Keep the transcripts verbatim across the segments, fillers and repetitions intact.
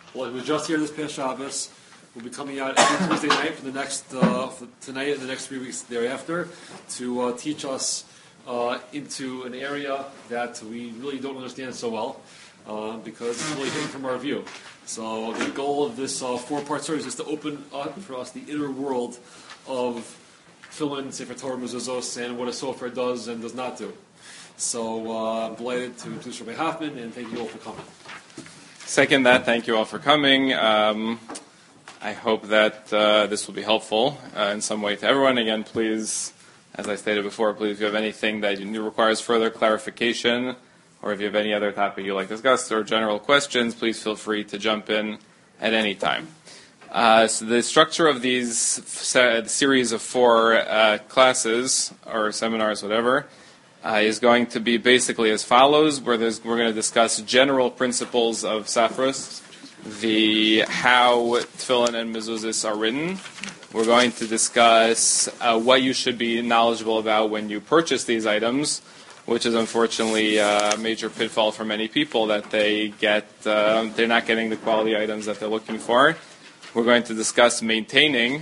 Well, it was just here this past Shabbos. We'll be coming out every Tuesday night for the next uh, for tonight and the next three weeks thereafter to uh, teach us uh, into an area that we really don't understand so well uh, because it's really hidden from our view. So the goal of this uh, four-part series is to open up for us the inner world of Tefillin, Sefer Torah, Mezuzos, and what a sofer does and does not do. So uh, I'm delighted to introduce Rabbi Hoffman, and thank you all for coming. Second that, thank you all for coming. Um, I hope that uh, this will be helpful uh, in some way to everyone. Again, please, as I stated before, please, if you have anything that you requires further clarification, or if you have any other topic you'd like discussed, or general questions, please feel free to jump in at any time. Uh, so the structure of these se- series of four uh, classes, or seminars, whatever, Uh, is going to be basically as follows, where there's, we're going to discuss general principles of Safros, the how Tefillin and Mezuzos are written. We're going to discuss uh, what you should be knowledgeable about when you purchase these items, which is unfortunately a major pitfall for many people, that they get uh, they're not getting the quality items that they're looking for. We're going to discuss maintaining,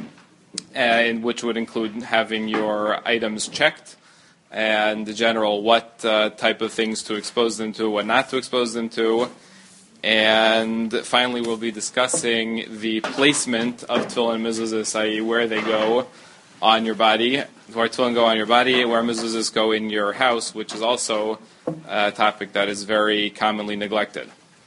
uh, which would include having your items checked, and the general what uh, type of things to expose them to, what not to expose them to. And finally, we'll be discussing the placement of Tefillin and Mezuzos, that is, where they go on your body, where Tefillin go on your body, where Mezuzos go in your house, which is also a topic that is very commonly neglected.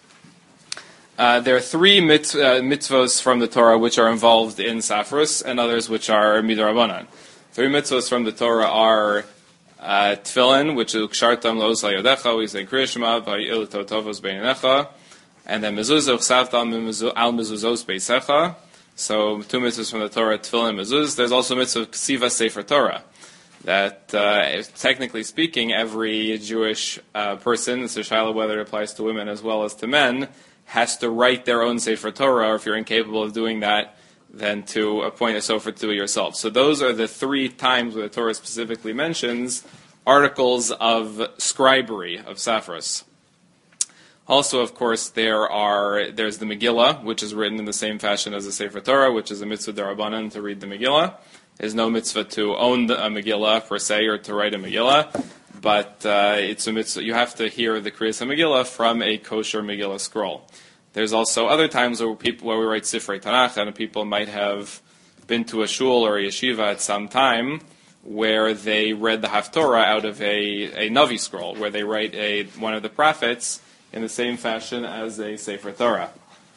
Uh, there are three mit- uh, mitzvos from the Torah which are involved in Safros, and others which are midrabanan. Three mitzvos from the Torah are Uh, Tefillin, which is Ukshartam Los Layodecha, we say Kriya Shema, Vayil Totovos Beinecha, and then Mezuzah Uchsavta Al Mezuzos Beisecha. So two mitzvahs from the Torah, Tefillin and Mezuzah. There's also mitzvah Ksiva Sefer Torah, that uh, technically speaking, every Jewish uh, person, so Shiloh, whether it applies to women as well as to men, has to write their own Sefer Torah, or if you're incapable of doing that, then to appoint a sofer to it yourself. So those are the three times where the Torah specifically mentions articles of scribery, of Safros. Also, of course, there are there's the Megillah, which is written in the same fashion as the Sefer Torah, which is a mitzvah derabanan to read the Megillah. There's no mitzvah to own a Megillah per se, or to write a Megillah, but uh, it's a mitzvah. You have to hear the Kriyas HaMegillah from a kosher Megillah scroll. There's also other times where people where we write Sifrei Tanakh, and people might have been to a shul or a yeshiva at some time where they read the Haftorah out of a, a Navi scroll, where they write a one of the prophets in the same fashion as a Sefer Torah.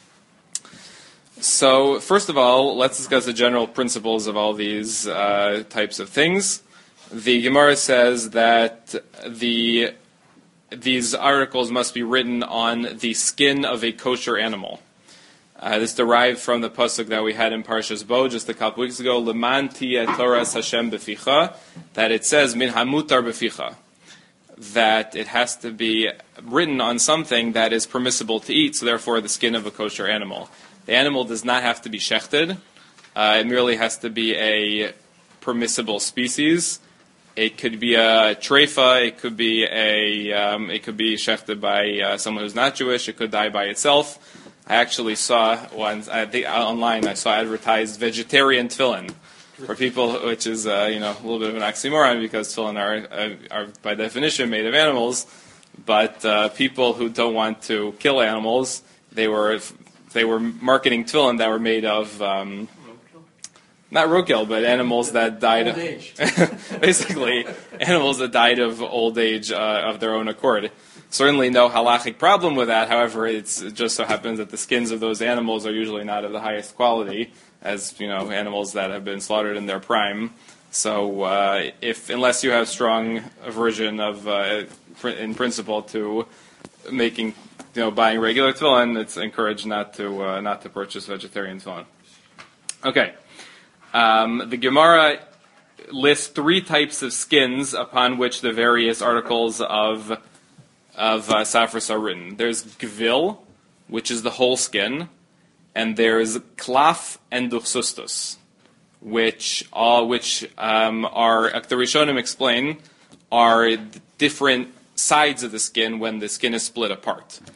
So, first of all, let's discuss the general principles of all these uh, types of things. The Gemara says that the these articles must be written on the skin of a kosher animal. Uh, this derived from the pasuk that we had in Parshas Bo just a couple weeks ago, Leman tiyeh Toras Hashem beficha, that it says, Min hamutar beficha, that it has to be written on something that is permissible to eat, so therefore the skin of a kosher animal. The animal does not have to be shechted. Uh, it merely has to be a permissible species. It could be a treifa. It could be a. Um, it could be shechted by uh, someone who's not Jewish. It could die by itself. I actually saw once. I think online I saw advertised vegetarian tefillin for people, which is uh, you know a little bit of an oxymoron because tefillin are uh, are by definition made of animals. But uh, people who don't want to kill animals, they were they were marketing tefillin that were made of. Um, Not roadkill, but animals that died of old age. Basically, animals that died of old age uh, of their own accord. Certainly no halachic problem with that. However, it's, it just so happens that the skins of those animals are usually not of the highest quality, as you know, animals that have been slaughtered in their prime. So, uh, if unless you have strong aversion of, uh, in principle, to making, you know, buying regular tefillin, it's encouraged not to uh, not to purchase vegetarian tefillin. Okay. Um, the Gemara lists three types of skins upon which the various articles of of uh, Safros are written. There's gvil, which is the whole skin, and there's klaf and duchsustus, which all which um, are the Rishonim explain are different sides of the skin when the skin is split apart.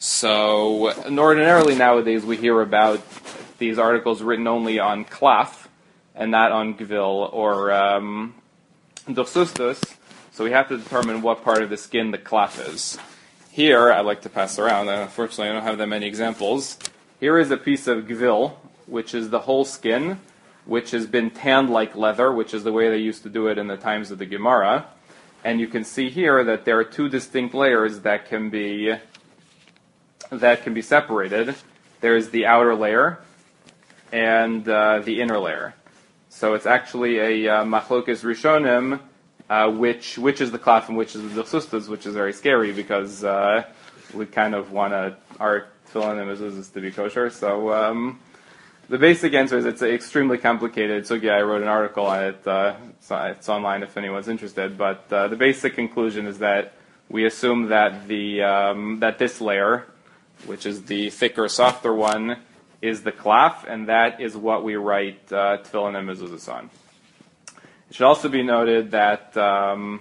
So ordinarily nowadays we hear about these articles written only on klaf and not on gvil or um, dursustus. So we have to determine what part of the skin the klaf is. Here, I like to pass around, and unfortunately I don't have that many examples. Here is a piece of gvil, which is the whole skin, which has been tanned like leather, which is the way they used to do it in the times of the Gemara. And you can see here that there are two distinct layers that can be that can be separated. There's the outer layer and uh, the inner layer. So it's actually a uh, machlokes rishonim, uh, which which is the klaf and which is the dursustas, which is very scary because uh, we kind of want to our tefillin and mezuzahs to be kosher. So um, the basic answer is it's extremely complicated. So yeah, I wrote an article on it. Uh, it's, it's online if anyone's interested. But uh, the basic conclusion is that we assume that the um, that this layer, which is the thicker, softer one, is the klaf, and that is what we write uh, tefillin and mezuzahs on. It should also be noted that um,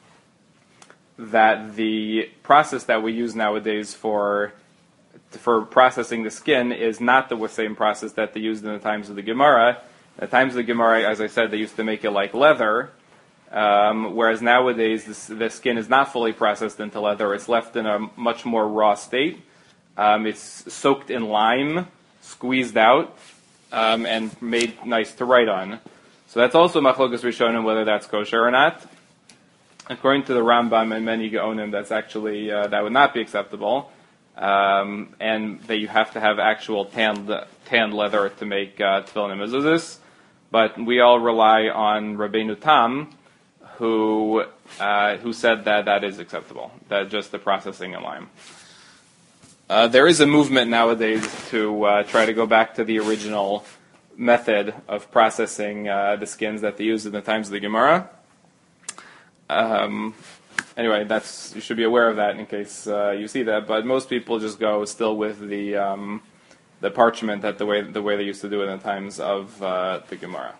that the process that we use nowadays for for processing the skin is not the same process that they used in the times of the Gemara. In the times of the Gemara, as I said, they used to make it like leather, um, whereas nowadays this, the skin is not fully processed into leather. It's left in a much more raw state. Um, it's soaked in lime, squeezed out, um, and made nice to write on. So that's also machlokes rishonim whether that's kosher or not. According to the Rambam and many Gaonim, that's actually uh, that would not be acceptable. Um, and that you have to have actual tanned, tanned leather to make uh, tefillin and mezuzahs. But we all rely on Rabbeinu Tam, who uh, who said that that is acceptable, that just the processing in lime. Uh, there is a movement nowadays to uh, try to go back to the original method of processing uh, the skins that they used in the times of the Gemara. Um, Anyway, that's you should be aware of that in case uh, you see that. But most people just go still with the um, the parchment that the way the way they used to do it in the times of uh, the Gemara.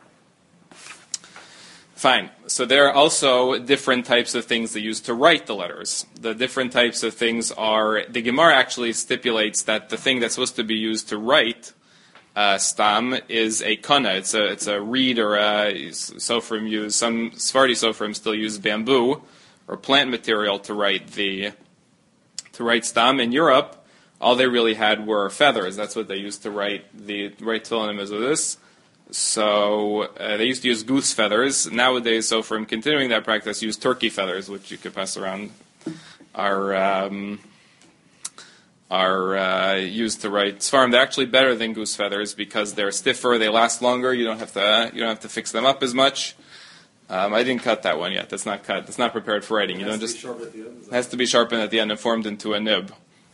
Fine. So there are also different types of things they use to write the letters. The different types of things are the Gemara actually stipulates that the thing that's supposed to be used to write uh, stam is a kana. It's a it's a reed or a sofrim use. Some Sephardi sofrim still use bamboo or plant material to write the to write stam. In Europe, all they really had were feathers. That's what they used to write the write tefillin and mezuzahs. So uh, they used to use goose feathers. Nowadays, so from continuing that practice, use turkey feathers, which you could pass around, are um, are uh, used to write svarim. They're actually better than goose feathers because they're stiffer. They last longer. You don't have to you don't have to fix them up as much. Um, I didn't cut that one yet. That's not cut. That's not prepared for writing. You don't just. It has to be sharpened at the end and formed into a nib.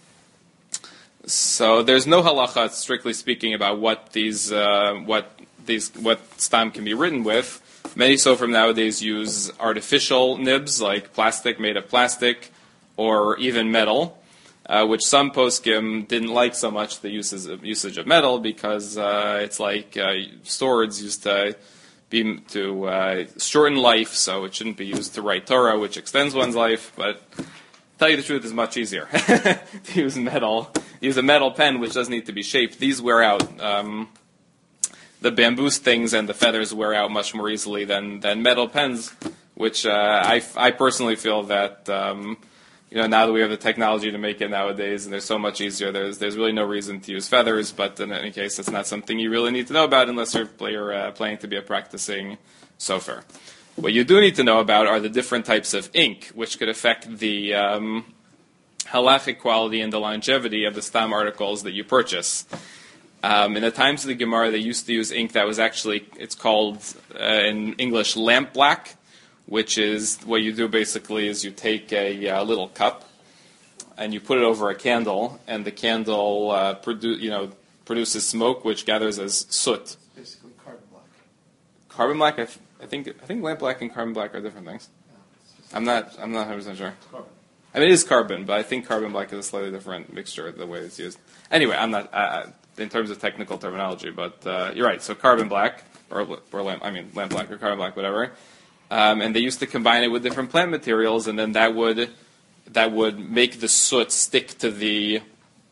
So there's no halacha, strictly speaking, about what these uh, what these what stam can be written with. Many sofrim nowadays use artificial nibs like plastic, made of plastic, or even metal, uh, which some poskim didn't like so much the uses of, usage of metal because uh, it's like uh, swords used to. Be to uh, shorten life, so it shouldn't be used to write Torah, which extends one's life. But to tell you the truth, it's much easier to use metal. Use a metal pen, which doesn't need to be shaped. These wear out. Um, the bamboo things and the feathers wear out much more easily than than metal pens, which uh, I I personally feel that. Um, You know, now that we have the technology to make it nowadays, and they're so much easier, there's there's really no reason to use feathers. But in any case, it's not something you really need to know about unless you're, you're uh, planning to be a practicing sofer. What you do need to know about are the different types of ink, which could affect the um, halachic quality and the longevity of the stam articles that you purchase. Um, in the times of the Gemara, they used to use ink that was actually, it's called uh, in English lamp black, which is what you do basically is you take a uh, little cup and you put it over a candle, and the candle uh, produ- you know, produces smoke, which gathers as soot. It's basically carbon black. Carbon black, I, th- I think I think lamp black and carbon black are different things. Yeah, I'm not I'm not one hundred percent sure. it's carbon. I mean, it is carbon, but I think carbon black is a slightly different mixture the way it's used. Anyway, I'm not uh, in terms of technical terminology, but uh, you're right. So carbon black or or lamp, I mean lamp black or carbon black, whatever. Um, and they used to combine it with different plant materials, and then that would that would make the soot stick to the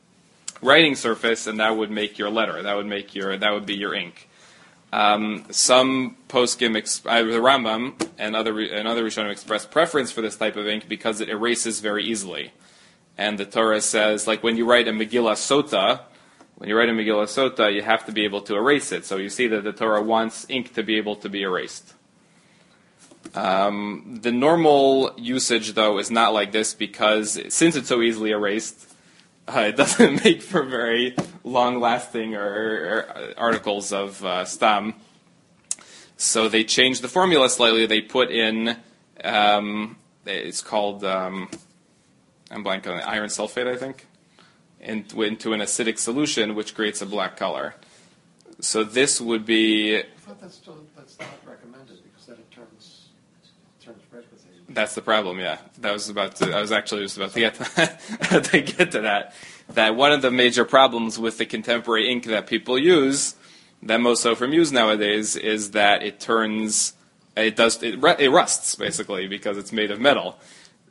writing surface, and that would make your letter. That would make your that would be your ink. Um, some poskim, ex- uh, the Rambam and other and other Rishonim express preference for this type of ink because it erases very easily. And the Torah says, like when you write a Megillah Sota, when you write a Megillah Sota, you have to be able to erase it. So you see that the Torah wants ink to be able to be erased. Um, the normal usage, though, is not like this because since it's so easily erased, uh, it doesn't make for very long-lasting or, or articles of uh, stam. So they changed the formula slightly. They put in, um, it's called, um, I'm blank on it, iron sulfate, I think, into, into an acidic solution, which creates a black color. So this would be... I thought that's, still, that's not recommended because then it turns, turns red with age. That's the problem, yeah. That was about to, I was actually just about to get to that, to get to that. That one of the major problems with the contemporary ink that people use, that most Sofrim use nowadays, is that it turns, it does, it, it rusts basically because it's made of metal.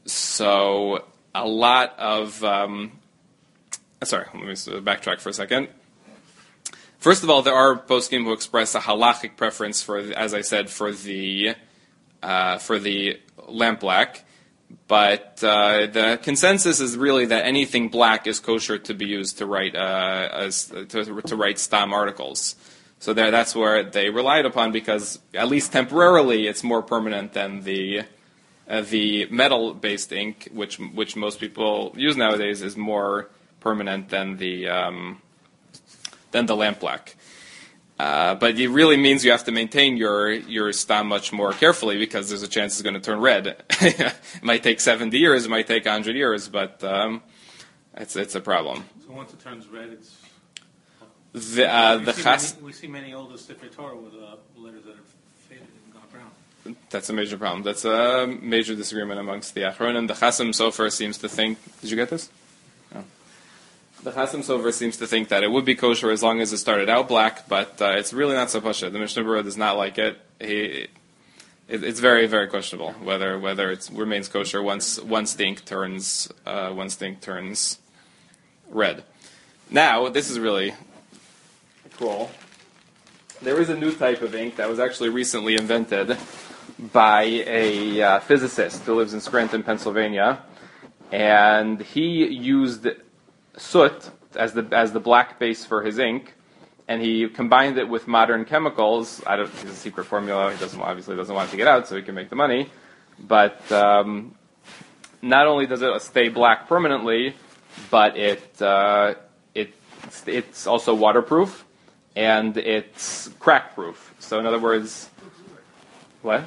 So a lot of, um, sorry, let me backtrack for a second. First of all, there are poskim who express a halachic preference for, as I said, for the uh, for the lampblack. But uh, the consensus is really that anything black is kosher to be used to write uh, as, to, to write stam articles. So there, that's where they relied upon because at least temporarily it's more permanent than the uh, the metal-based ink, which which most people use nowadays, is more permanent than the um, than the lampblack. Uh, but it really means you have to maintain your, your stam much more carefully because there's a chance it's going to turn red. It might take seventy years, it might take one hundred years, but um, it's it's a problem. So once it turns red, it's... The, uh, we, the see chas- many, we see many older Sefer Torah with uh, letters that have faded and gone brown. That's a major problem. That's a major disagreement amongst the Achronim. The Chasam Sofer seems to think... Did you get this? No. The Chasam Sofer seems to think that it would be kosher as long as it started out black, but uh, it's really not so pasha. The Mishnah Berurah does not like it. He, it. It's very, very questionable whether whether it remains kosher once once the ink turns uh, once the ink turns red. Now, this is really cool. There is a new type of ink that was actually recently invented by a uh, physicist who lives in Scranton, Pennsylvania, and he used soot as the as the black base for his ink, and he combined it with modern chemicals. I don't. It's a secret formula. He doesn't obviously doesn't want it to get out, so he can make the money. But um, not only does it stay black permanently, but it uh, it it's also waterproof and it's crack proof. So in other words, what?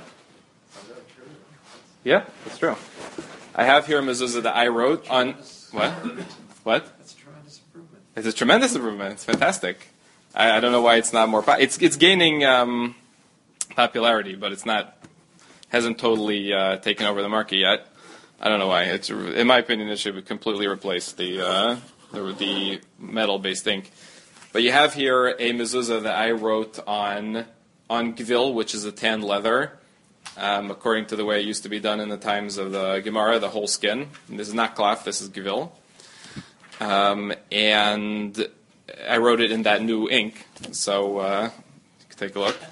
Yeah, that's true. I have here a mezuzah that I wrote on what? What? That's a tremendous improvement. It's a tremendous improvement. It's fantastic. I, I don't know why it's not more. Po- it's it's gaining um, popularity, but it's not hasn't totally uh, taken over the market yet. I don't know why. It's in my opinion, it should completely replace the uh, the, the metal-based ink. But you have here a mezuzah that I wrote on on gvil, which is a tan leather, um, according to the way it used to be done in the times of the Gemara, the whole skin. And this is not cloth. This is gvil. Um, and I wrote it in that new ink, so uh, you can take a look.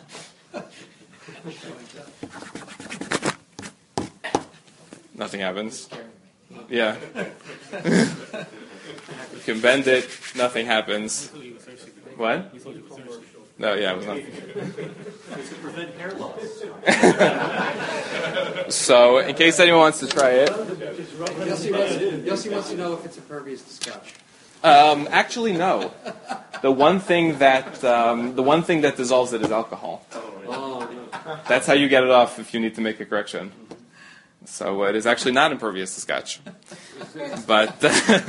Nothing happens. Yeah. You can bend it, nothing happens. What? No, yeah, it was nothing. It's to prevent hair loss. So, in case anyone wants to try it. Yossi wants, Yossi wants to know if it's impervious to scotch. Um, actually, no. The one thing that um, the one thing that dissolves it is alcohol. Oh, no. That's how you get it off if you need to make a correction. So it is actually not impervious to scotch. But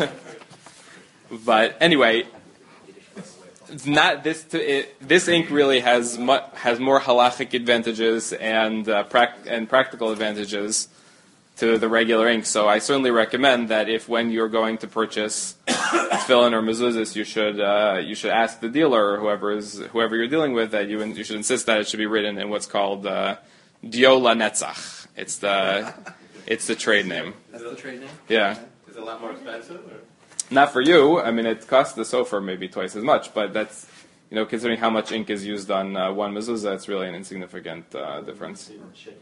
but anyway, it's not this. To, it, this ink really has mu- has more halachic advantages and uh, prac- and practical advantages to the regular ink. So I certainly recommend that if when you're going to purchase tefillin or mezuzahs, you should uh, you should ask the dealer or whoever is whoever you're dealing with that you you should insist that it should be written in what's called uh, Diola Netzach. It's the it's the trade name. That's the trade name? Yeah. Is it a lot more expensive? Or? Not for you. I mean, it costs the sofer maybe twice as much, but that's, you know, considering how much ink is used on uh, one mezuzah, it's really an insignificant uh, difference.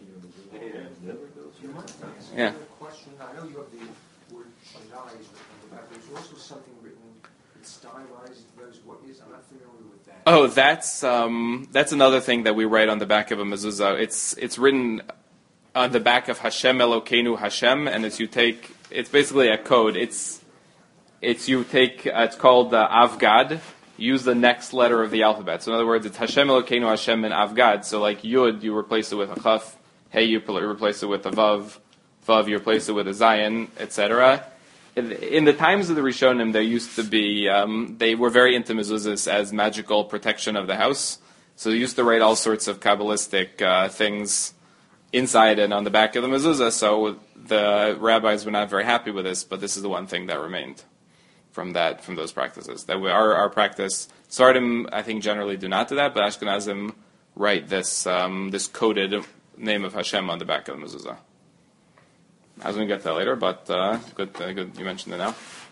Yeah. Question. I know you have the word shandai, but there's also something written, it's stylized. Those what is? I'm not familiar with that. Oh, that's um, that's another thing that we write on the back of a mezuzah. It's it's written on the back of Hashem Elokeinu Hashem, and it's you take. It's basically a code. It's it's you take. Uh, it's called uh, Avgad. Use the next letter of the alphabet. So in other words, it's Hashem Elokeinu Hashem and Avgad. So like Yud, you replace it with a Chaf. Hey, you replace it with a Vav. Vav, you replace it with a Zayin, et cetera. In, in the times of the Rishonim, there used to be, um, they were very into mezuzahs as magical protection of the house. So they used to write all sorts of Kabbalistic uh, things inside and on the back of the mezuzah. So the rabbis were not very happy with this, but this is the one thing that remained from that, from those practices. That we, our, our practice, Sardim, I think, generally do not do that, but Ashkenazim write this um, this coded name of Hashem on the back of the mezuzah. I was going to get to that later, but uh, good, uh, good you mentioned it now.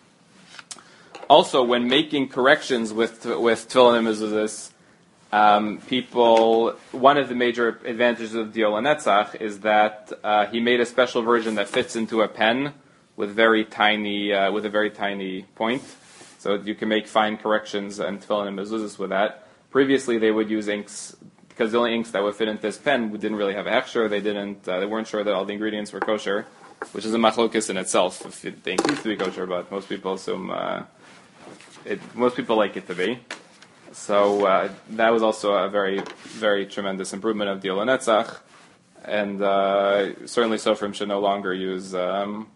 Also, when making corrections with with tefillin and mezuzahs, um, people, one of the major advantages of the Ola Netzach is that uh, he made a special version that fits into a pen with very tiny, uh, with a very tiny point, so you can make fine corrections and tefillin and mezuzahs with that. Previously, they would use inks because the only inks that would fit into this pen didn't really have a hechsher. They didn't, uh, they weren't sure that all the ingredients were kosher, which is a machlokes in itself. If it, the ink needs to be kosher, but most people assume uh, it. Most people like it to be. So uh, that was also a very, very tremendous improvement of the Ola Netzach, and uh, certainly Sofrim should no longer use um,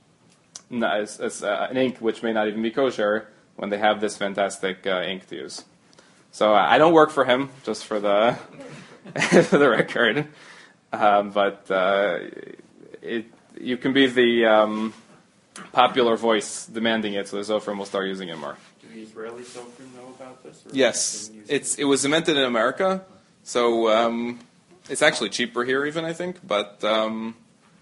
as, as, uh, an ink which may not even be kosher when they have this fantastic uh, ink to use. So uh, I don't work for him, just for the for the record, um, but uh, it, you can be the um, popular voice demanding it, so the Sofrim will start using it more. Do the Israeli Sofrim know about this? Or Yes, it's it was invented in America, so um, it's actually cheaper here, even I think. But um,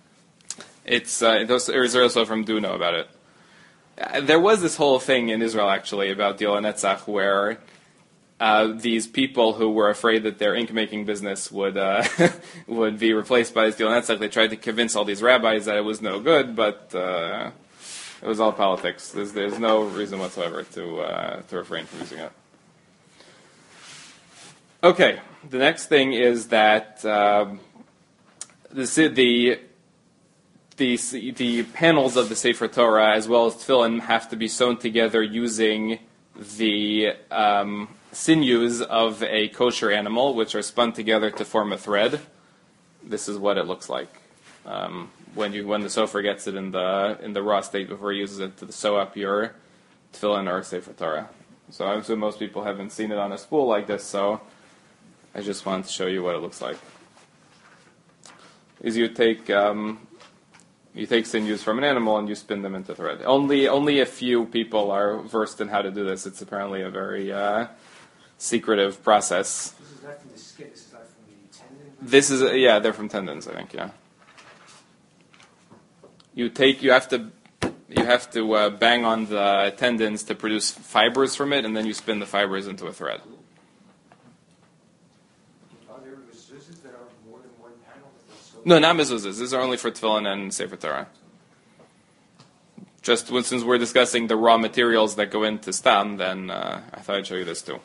it's uh, those Israeli Sofrim do know about it. Uh, there was this whole thing in Israel actually about the Ola Netzach where uh, these people who were afraid that their ink-making business would uh, would be replaced by this Ola Netzach, they tried to convince all these rabbis that it was no good, but uh, it was all politics. There's, there's no reason whatsoever to uh, to refrain from using it. Okay, the next thing is that um, the the the the panels of the Sefer Torah as well as tefillin have to be sewn together using the um, sinews of a kosher animal, which are spun together to form a thread. This is what it looks like um, when you when the sofer gets it in the in the raw state before he uses it to sew up your tefillin or Sefer Torah. So I'm sure most people haven't seen it on a spool like this, so I just wanted to show you what it looks like. Is you take um, you take sinews from an animal and you spin them into thread. Only only a few people are versed in how to do this. It's apparently a very uh, secretive process. This is not from the skin. This is not from the tendon. This is yeah, they're from tendons, I think. Yeah. You take you have to you have to uh, bang on the tendons to produce fibers from it, and then you spin the fibers into a thread. No, not mezuzahs. These are only for tefillin and Sefer Torah. Just since we're discussing the raw materials that go into stam, then uh, I thought I'd show you this too.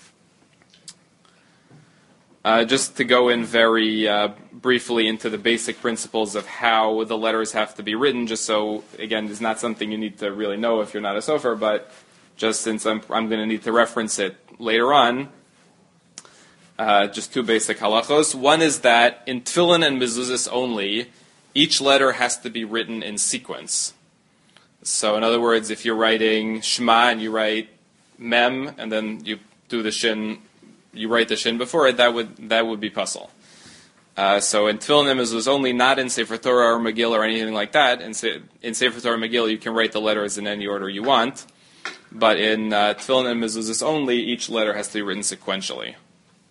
Uh, just to go in very uh, briefly into the basic principles of how the letters have to be written, just so, again, it's not something you need to really know if you're not a sofer, but just since I'm, I'm going to need to reference it later on, Uh, just two basic halachos. One is that in tefillin and mezuzahs only, each letter has to be written in sequence. So in other words, if you're writing Shema and you write Mem, and then you do the Shin, you write the Shin before it, that would that would be puzzle. Uh, so in tefillin and mezuzahs only, not in Sefer Torah or Megillah or anything like that. In, Se- in Sefer Torah or Megillah, you can write the letters in any order you want. But in uh, tefillin and mezuzahs only, each letter has to be written sequentially.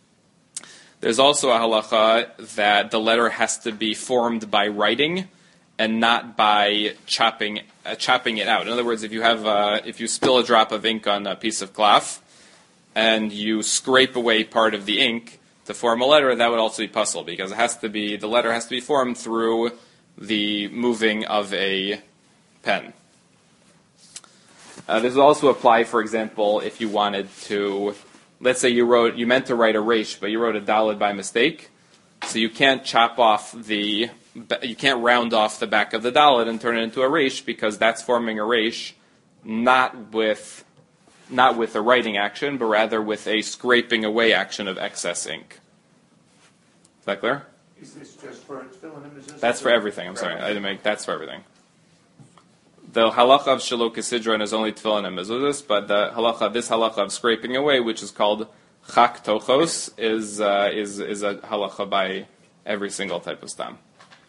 There's also a halacha that the letter has to be formed by writing and not by chopping uh, chopping it out. In other words, if you have uh, if you spill a drop of ink on a piece of cloth and you scrape away part of the ink to form a letter, that would also be puzzle, because it has to be the letter has to be formed through the moving of a pen. Uh, this would also apply, for example, if you wanted to, let's say you wrote, you meant to write a resh, but you wrote a daled by mistake, so you can't chop off the, you can't round off the back of the daled and turn it into a resh, because that's forming a resh, not with, not with a writing action, but rather with a scraping away action of excess ink. Is that clear? Is this just for tefillin? That's for everything. I'm sorry, I didn't make. That's for everything. The halacha of shelo kesidron is only tefillin and mezuzos, but the halacha, this halacha of scraping away, which is called chak tochos, is uh, is is a halacha by every single type of stam.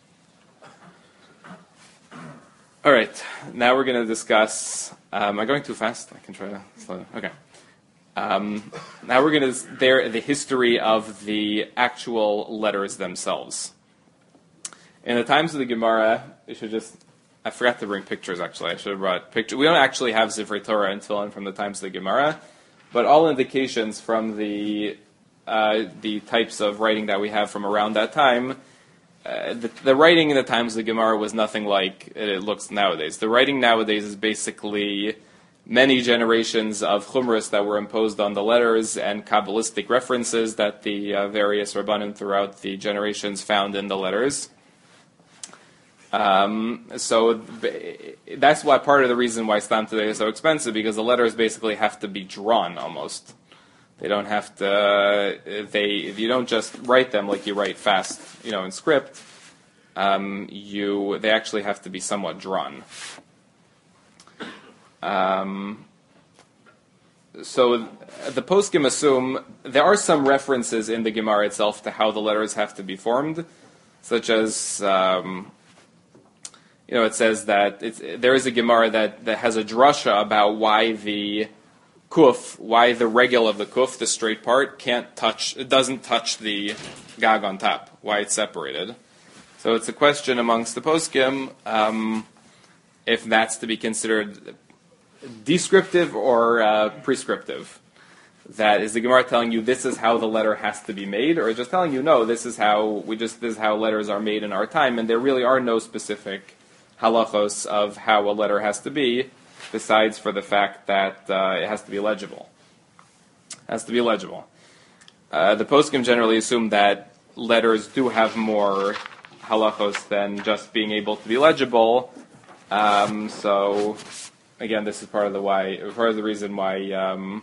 All right, now we're going to discuss. Um, am I going too fast? I can try to slow down. Okay. Um, now we're going to there the history of the actual letters themselves. In the times of the Gemara, you should just. I forgot to bring pictures, actually. I should have brought pictures. We don't actually have Zivrei Torah and Tefillin from the times of the Gemara, but all indications from the uh, the types of writing that we have from around that time, uh, the, the writing in the times of the Gemara was nothing like it looks nowadays. The writing nowadays is basically many generations of chumras that were imposed on the letters and Kabbalistic references that the uh, various Rabbanim throughout the generations found in the letters. Um, so that's why part of the reason why stam today is so expensive, because the letters basically have to be drawn almost. They don't have to. Uh, they you don't just write them like you write fast, you know, in script. Um, you they actually have to be somewhat drawn. Um, so the poskim assume there are some references in the Gemara itself to how the letters have to be formed, such as. Um, You know, it says that it's, there is a Gemara that, that has a drasha about why the kuf, why the regel of the kuf, the straight part, can't touch, it doesn't touch the gag on top, why it's separated. So it's a question amongst the poskim um, if that's to be considered descriptive or uh, prescriptive. That is the Gemara telling you this is how the letter has to be made, or just telling you no, this is how we just this is how letters are made in our time, and there really are no specific halachos of how a letter has to be, besides for the fact that uh, it has to be legible. It has to be legible. Uh, the poskim generally assume that letters do have more halachos than just being able to be legible. Um, so, again, this is part of the why, part of the reason why um,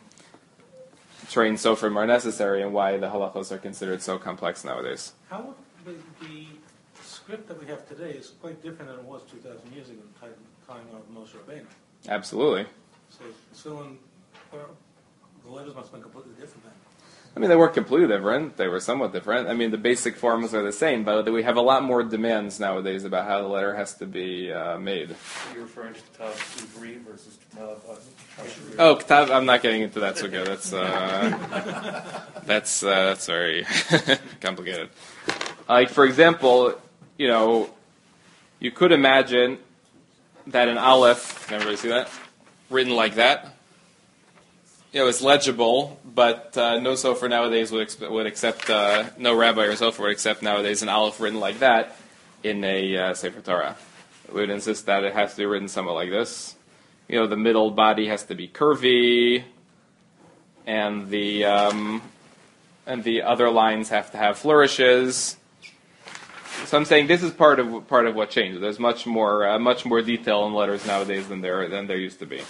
trained sofrim are necessary and why the halachos are considered so complex nowadays. How the, the script that we have today is quite different than it was two thousand years ago, the time, time of Moshe Rabbeinu. Absolutely. So, so in, well, the letters must have been completely different then. I mean, they weren't completely different. They were somewhat different. I mean, the basic forms are the same, but we have a lot more demands nowadays about how the letter has to be uh, made. Are you referring to Ktav Ivri versus Ktav Avni? Oh, Ktav, I'm not getting into that, so good. That's, uh, that's, uh, that's very complicated. Like, for example, you know, you could imagine that an aleph, can everybody see that? Written like that. You know, it's legible, but uh, no sofer nowadays would, exp- would accept, uh, no rabbi or sofer would accept nowadays an aleph written like that in a uh, Sefer Torah. We would insist that it has to be written somewhat like this. You know, the middle body has to be curvy, and the um, and the other lines have to have flourishes. So I'm saying this is part of part of what changed. There's much more uh, much more detail in letters nowadays than there than there used to be.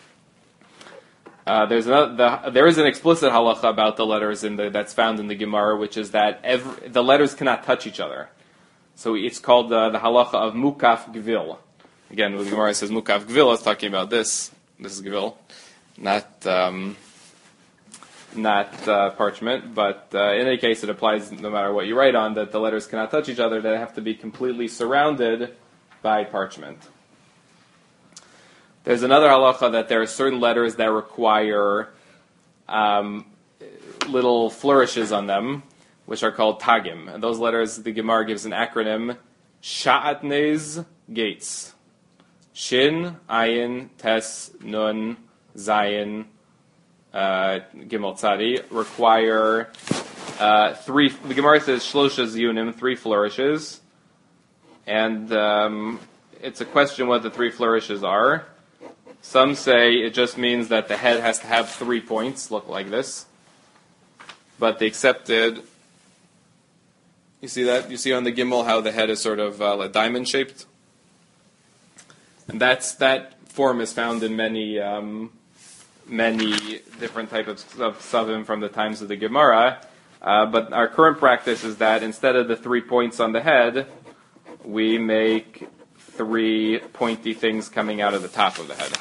Uh, there's another, the, there is an explicit halacha about the letters in the, that's found in the Gemara, which is that every, the letters cannot touch each other. So it's called uh, the halacha of mukaf gvil. Again, when the Gemara says mukaf gvil, it's talking about this. This is gvil, not um, not uh, parchment. But uh, in any case, it applies no matter what you write on, that the letters cannot touch each other. They have to be completely surrounded by parchment. There's another halacha that there are certain letters that require um, little flourishes on them, which are called tagim. And those letters, the Gemara gives an acronym, sha'atnez gates. Shin, Ayin, Tes, Nun, Zayin, uh, Gimel Tzadi require uh, three. The Gemara says Shlosha Ziyunim, three flourishes, and um, it's a question what the three flourishes are. Some say it just means that the head has to have three points, look like this. But the accepted, you see that? You see on the Gimel how the head is sort of uh, like diamond shaped? And that's that form is found in many um, many different types of, of Savim from the times of the Gemara. Uh, but our current practice is that instead of the three points on the head, we make three pointy things coming out of the top of the head.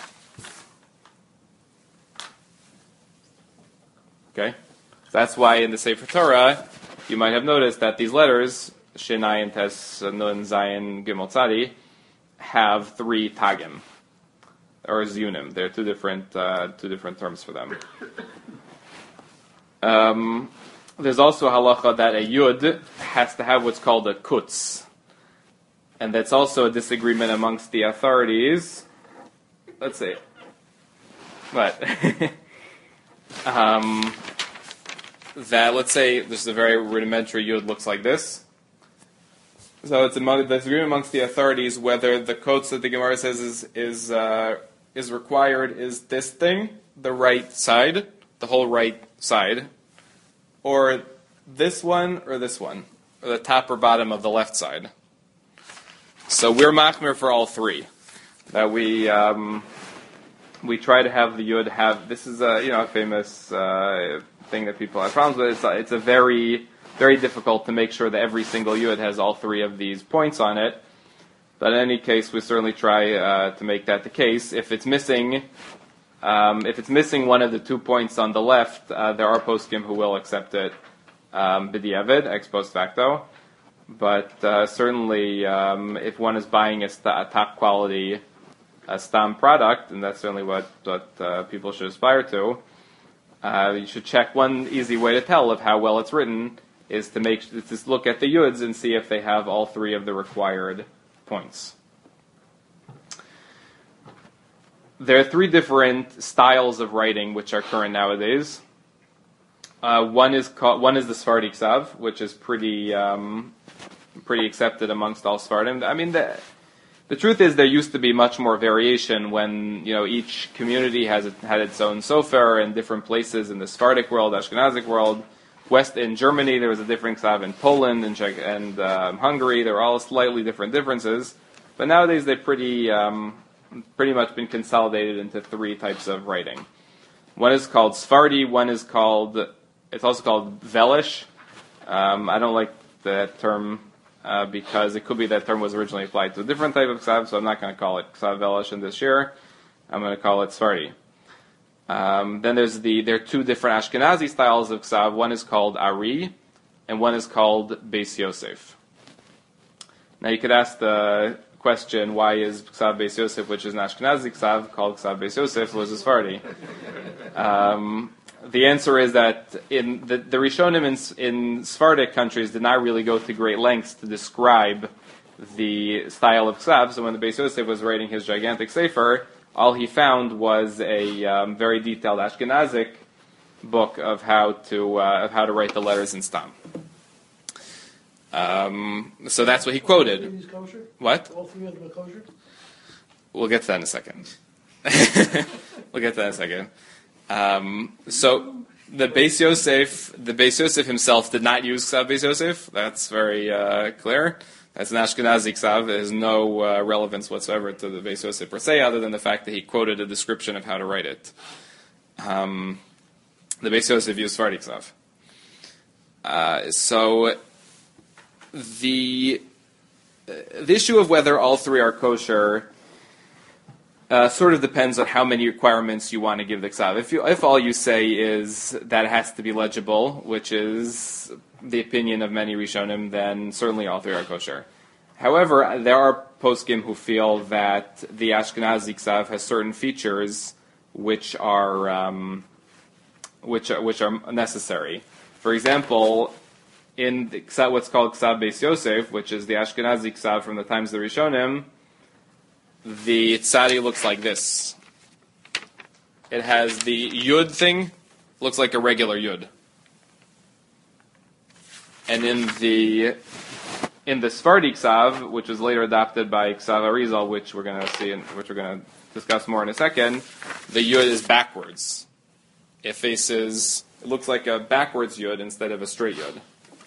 Okay? That's why in the Sefer Torah, you might have noticed that these letters, Shin, Ayin, Tes, Nun, Zayin, Gimel, Tzadi, have three tagim, or ziyunim. There are two different uh, two different terms for them. Um, there's also a halacha that a yud has to have what's called a kutz, and that's also a disagreement amongst the authorities. Let's see, what um, that let's say this is a very rudimentary yud, looks like this. So it's among the disagreement amongst the authorities whether the kutz that the Gemara says is is uh, is required is this thing, the right side, the whole right side, or this one or this one, or the top or bottom of the left side. So we're machmir for all three. That we um, we try to have the yud have. This is a you know a famous uh, thing that people have problems with. It's a, it's a very very difficult to make sure that every single yud has all three of these points on it. But in any case, we certainly try uh, to make that the case. If it's missing, um, if it's missing one of the two points on the left, uh, there are poskim who will accept it um, b'diavad, ex post facto. But uh, certainly, um, if one is buying a, st- a top quality a stam product, and that's certainly what what uh, people should aspire to, uh, you should check. One easy way to tell of how well it's written is to make to look at the yuds and see if they have all three of the required points. There are three different styles of writing which are current nowadays. Uh, one is called, one is the Sephardi Ksav, which is pretty um, pretty accepted amongst all Sephardim. I mean, the the truth is there used to be much more variation when you know each community has had its own sofer in different places in the Sephardic world, Ashkenazic world. West in Germany, there was a different Ksav in Poland and Czech and um, Hungary. There were all slightly different differences, but nowadays they've pretty um, pretty much been consolidated into three types of writing. One is called Sephardi. One is called it's also called Velish. Um, I don't like that term uh, because it could be that term was originally applied to a different type of Ksav, so I'm not going to call it Ksav Velish in this year. I'm going to call it Sephardi. Um, then there's the there are two different Ashkenazi styles of Ksav. One is called Ari, and one is called Beis Yosef. Now you could ask the question, why is Ksav Beis Yosef, which is an Ashkenazi Ksav, called Ksav Beis Yosef, was a Sephardi? Um, the answer is that in the, the Rishonim in, in Sephardic countries did not really go to great lengths to describe the style of Ksav. So when the Beis Yosef was writing his gigantic sefer, all he found was a um, very detailed Ashkenazic book of how to uh, of how to write the letters in Stam. Um, so that's what he quoted. All three of these kosher? What? All three of them are kosher? We'll get to that in a second. we'll get to that in a second. Um, so the Beis Yosef, the Beis Yosef himself did not use Ksav Beis Yosef. That's very uh, clear. That's an Ashkenazi Ksav. It has no uh, relevance whatsoever to the Beis Yosef per se, other than the fact that he quoted a description of how to write it. Um, the Beis Yosef used Sephardi Ksav. Uh, so the the issue of whether all three are kosher uh, sort of depends on how many requirements you want to give the Ksav. If you, if all you say is that it has to be legible, which is the opinion of many Rishonim, then certainly all three are kosher. However, there are poskim who feel that the Ashkenazi Ksav has certain features which are um, which are, which are necessary. For example, in the Ksav, what's called Ksav Beis Yosef, which is the Ashkenazi Ksav from the times of the Rishonim, the tzadi looks like this. It has the yud thing, looks like a regular yud. And in the in the Sephardi Ksav, which was later adopted by Ksav Arizal, which we're going to see, in, which we're going to discuss more in a second, the yud is backwards. It faces, it looks like a backwards yud instead of a straight yud.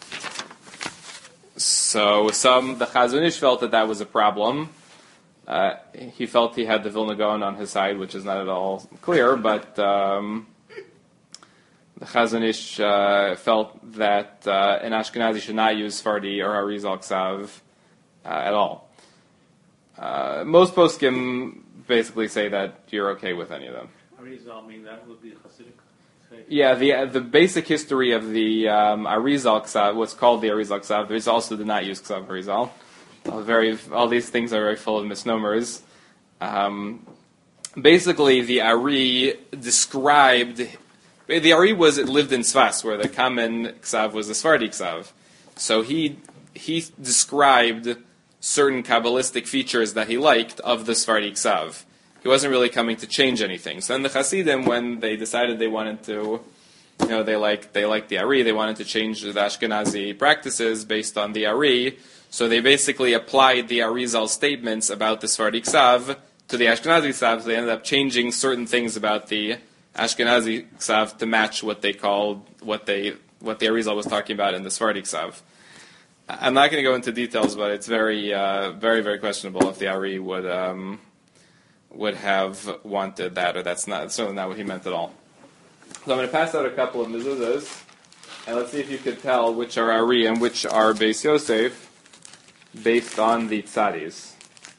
So some, the Chazon Ish felt that that was a problem. Uh, he felt he had the Vilna Gaon on his side, which is not at all clear, but um, the Chazon Ish uh, felt that uh, an Ashkenazi should not use Sephardi or Arizal Ksav uh, at all. Uh, most poskim basically say that you're okay with any of them. Arizal, mean that would be Hasidic? Yeah, the uh, the basic history of the um, Arizal Ksav, what's called the Arizal Ksav, there's also the not use Ksav Arizal. All, very, all these things are very full of misnomers. Um, basically, the Ari described, the Ari was lived in Sfas, where the common Ksav was the Sephardi Ksav. So he he described certain Kabbalistic features that he liked of the Sephardi Ksav. He wasn't really coming to change anything. So then the Hasidim, when they decided they wanted to, you know, they liked they liked the Ari, they wanted to change the Ashkenazi practices based on the Ari. So they basically applied the Arizal statements about the Sephardi Ksav to the Ashkenazi Ksav. So they ended up changing certain things about the Ashkenazi Ksav to match what they called what they what the Arizal was talking about in the Sephardi Ksav. I'm not going to go into details, but it's very, uh, very, very questionable if the Ari would um, would have wanted that, or that's not certainly not what he meant at all. So I'm going to pass out a couple of mezuzahs, and let's see if you could tell which are Ari and which are Beis Yosef, based on the tzadis.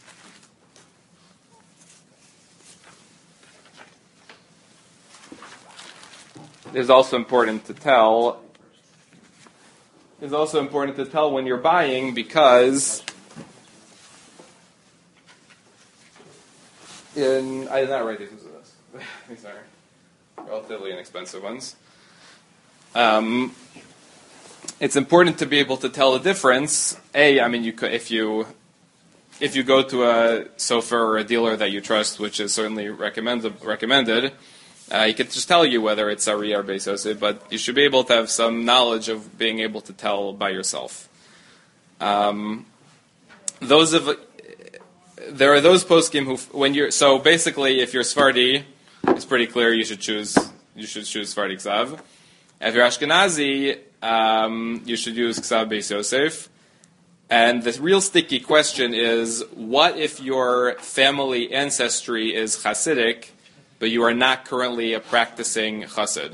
It is also important to tell. It's also important to tell when you're buying, because in I did not write these mezuzahs. These are relatively inexpensive ones. Um, it's important to be able to tell the difference. A, I mean, you could, if you if you go to a sofer or a dealer that you trust, which is certainly recommended, recommended, uh, he could just tell you whether it's Ari or Beis Yosef, but you should be able to have some knowledge of being able to tell by yourself. Um, those of there are those poskim who, when you're so basically, if you're Sephardi, it's pretty clear you should choose you should choose Sephardi Ksav. If you're Ashkenazi, um, you should use Ksav Beis Yosef. And the real sticky question is, what if your family ancestry is Hasidic, but you are not currently a practicing Chassid?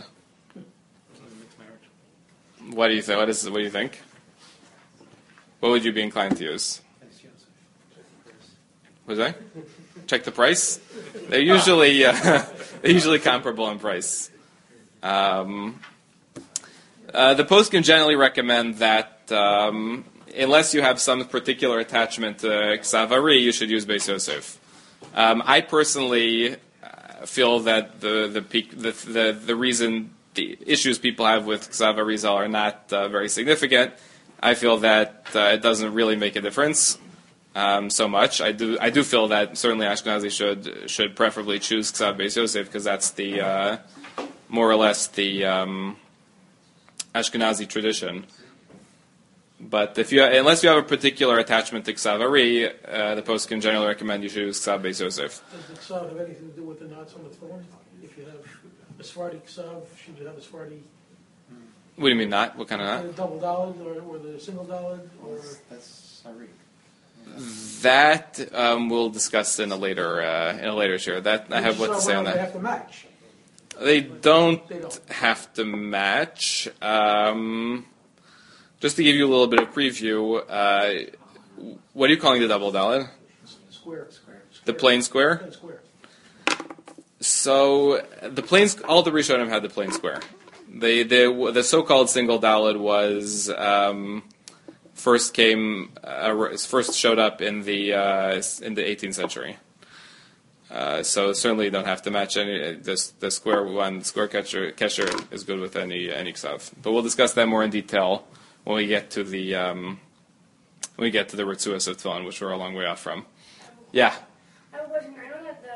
What do you think? What is? What do you think? What would you be inclined to use? What was that? Check the price. They're usually uh, they're usually comparable in price. Um, uh, the poskim generally recommend that um, unless you have some particular attachment to Ksav Ari, you should use Beis Yosef. Um, I personally feel that the the, peak, the the the reason the issues people have with Ksav Arizal are not uh, very significant. I feel that uh, it doesn't really make a difference um, so much. I do I do feel that certainly Ashkenazi should should preferably choose Ksav Beis Yosef, because that's the uh, more or less the um, Ashkenazi tradition. But if you, unless you have a particular attachment to Ksav Ari, uh, the post can generally recommend you should use Ksav Beis Yosef. Does the Ksav have anything to do with the knots on the thorn? If you have a Sephardi Ksav, should you have a Sephardi? What do you mean not? What kind of The not? double dalid or, or the single dalid? Or That's Ari. That um, we'll discuss in a later uh, in a later share. That I have what to say on They that. have to match. They don't They don't. have to match. Um, just to give you a little bit of preview, uh, what are you calling the double dalid? Square. Square. The plain square? Plain square. So the plain, all the Rishonim had the plain square. The the the so-called single dalid was um, first came uh, first showed up in the uh, in the eighteenth century. Uh, so certainly you don't have to match any. The, the square one, square catcher, catcher is good with any any ksav. But we'll discuss that more in detail when we get to the um, when we get to the Ritzuas of Tefillin, which we're a long way off from. Yeah. I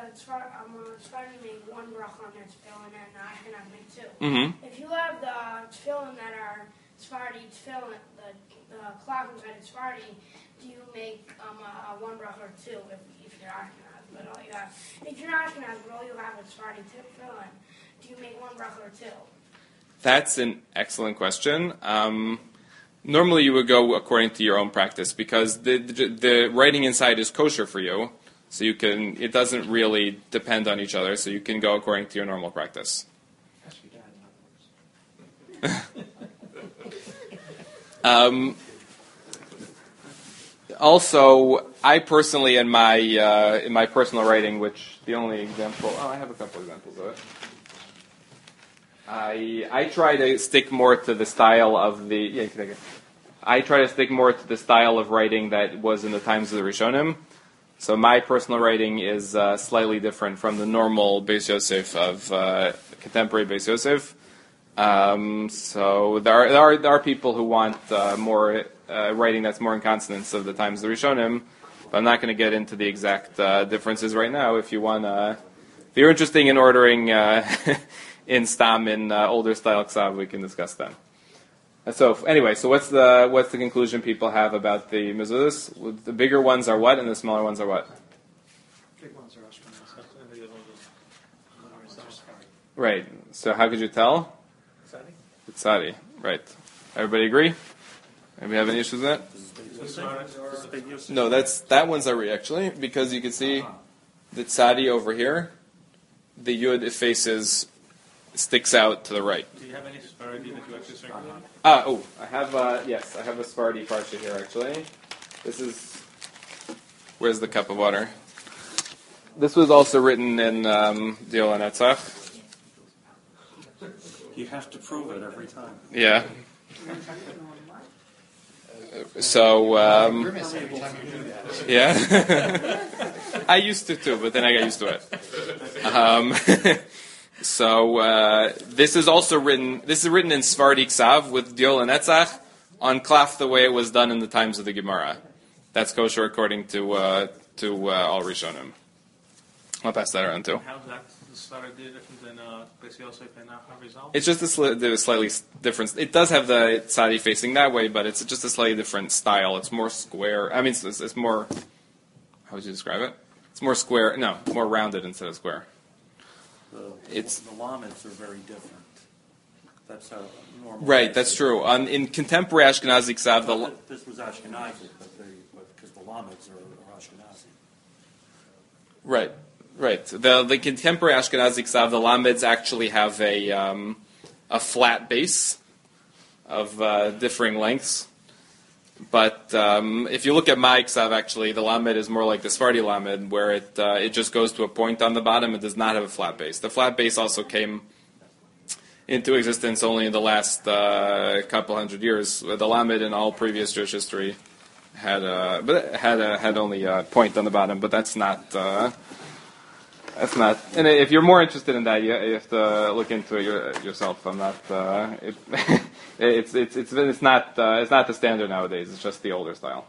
Sfar- um, uh, Sfardi make one bracha on their tefillin and the Ashkenaz make two. Mm-hmm. If you have the tefillin that are Sfardi tefillin, the, the cloth inside the Sfardi, do you make um, a, a one bracha or two if, if you're Ashkenaz? But all you have, if you're Ashkenaz, but all you have is Sfardi tefillin, do you make one bracha or two? That's an excellent question. Um, normally, you would go according to your own practice because the, the the writing inside is kosher for you, so you can. It doesn't really depend on each other, so you can go according to your normal practice. Ask your dad, in other words. um, also, I personally, in my uh, in my personal writing, which the only example, oh, I have a couple examples of it. I I try to stick more to the style of the yeah you can take it. I try to stick more to the style of writing that was in the times of the Rishonim. So my personal writing is uh, slightly different from the normal Beis Yosef of uh, contemporary Beis Yosef. Um, so there are, there are there are people who want uh, more uh, writing that's more in consonance of the times of the Rishonim. But I'm not going to get into the exact uh, differences right now. If you want, uh, if you're interested in ordering. Uh, in Stam in uh, older style Ksav, we can discuss that. And so anyway, so what's the what's the conclusion people have about the mezuzahs? The bigger ones are what, and the smaller ones are what? Big ones are Ashkenaz. Right. So how could you tell? Sadi? It's Sadi. Right. Everybody agree? Anybody have any issues with that? No, that's that one's Ari actually, because you can see the Tzadi over here, the Yud it faces. Sticks out to the right. Do you have any Sfardi that you actually circle on? Ah, oh, I have, uh, yes, I have a Sfardi parsha here, actually. This is, where's the cup of water? This was also written in um, Diol HaNetzach. You have to prove it every time. Yeah. So, um, yeah. I used to too, but then I got used to it. Um, So uh, this is also written. This is written in Sfardi Ksav with Diol HaNetzach on klaf the way it was done in the times of the Gemara. That's kosher according to uh, to uh, all Rishonim. I'll pass that around too. How's that Sfardi different than uh, Beis Yosef and Arizal? It's just a sli- slightly different. It does have the tzadi facing that way, but it's just a slightly different style. It's more square. I mean, it's, it's more. How would you describe it? It's more square. No, more rounded instead of square. The, It's- the lamets are very different. That's how normal. Right, that's true. On, in contemporary Ashkenazi Ksav, the Well, this was Ashkenazi, but they, but because the lamets are, are Ashkenazi. right, right. The the contemporary Ashkenazi Ksav, the lameds actually have a um, a flat base of uh, differing lengths. But um, if you look at my Ksav, actually, the lamed is more like the Sfardi lamed, where it uh, it just goes to a point on the bottom. It does not have a flat base. The flat base also came into existence only in the last uh, couple hundred years. The lamed in all previous Jewish history had a, but it had a, had only a point on the bottom. But that's not uh, that's not. And if you're more interested in that, you, you have to look into it your, yourself. I'm not. Uh, it, It's it's it's it's not uh, it's not the standard nowadays. It's just the older style.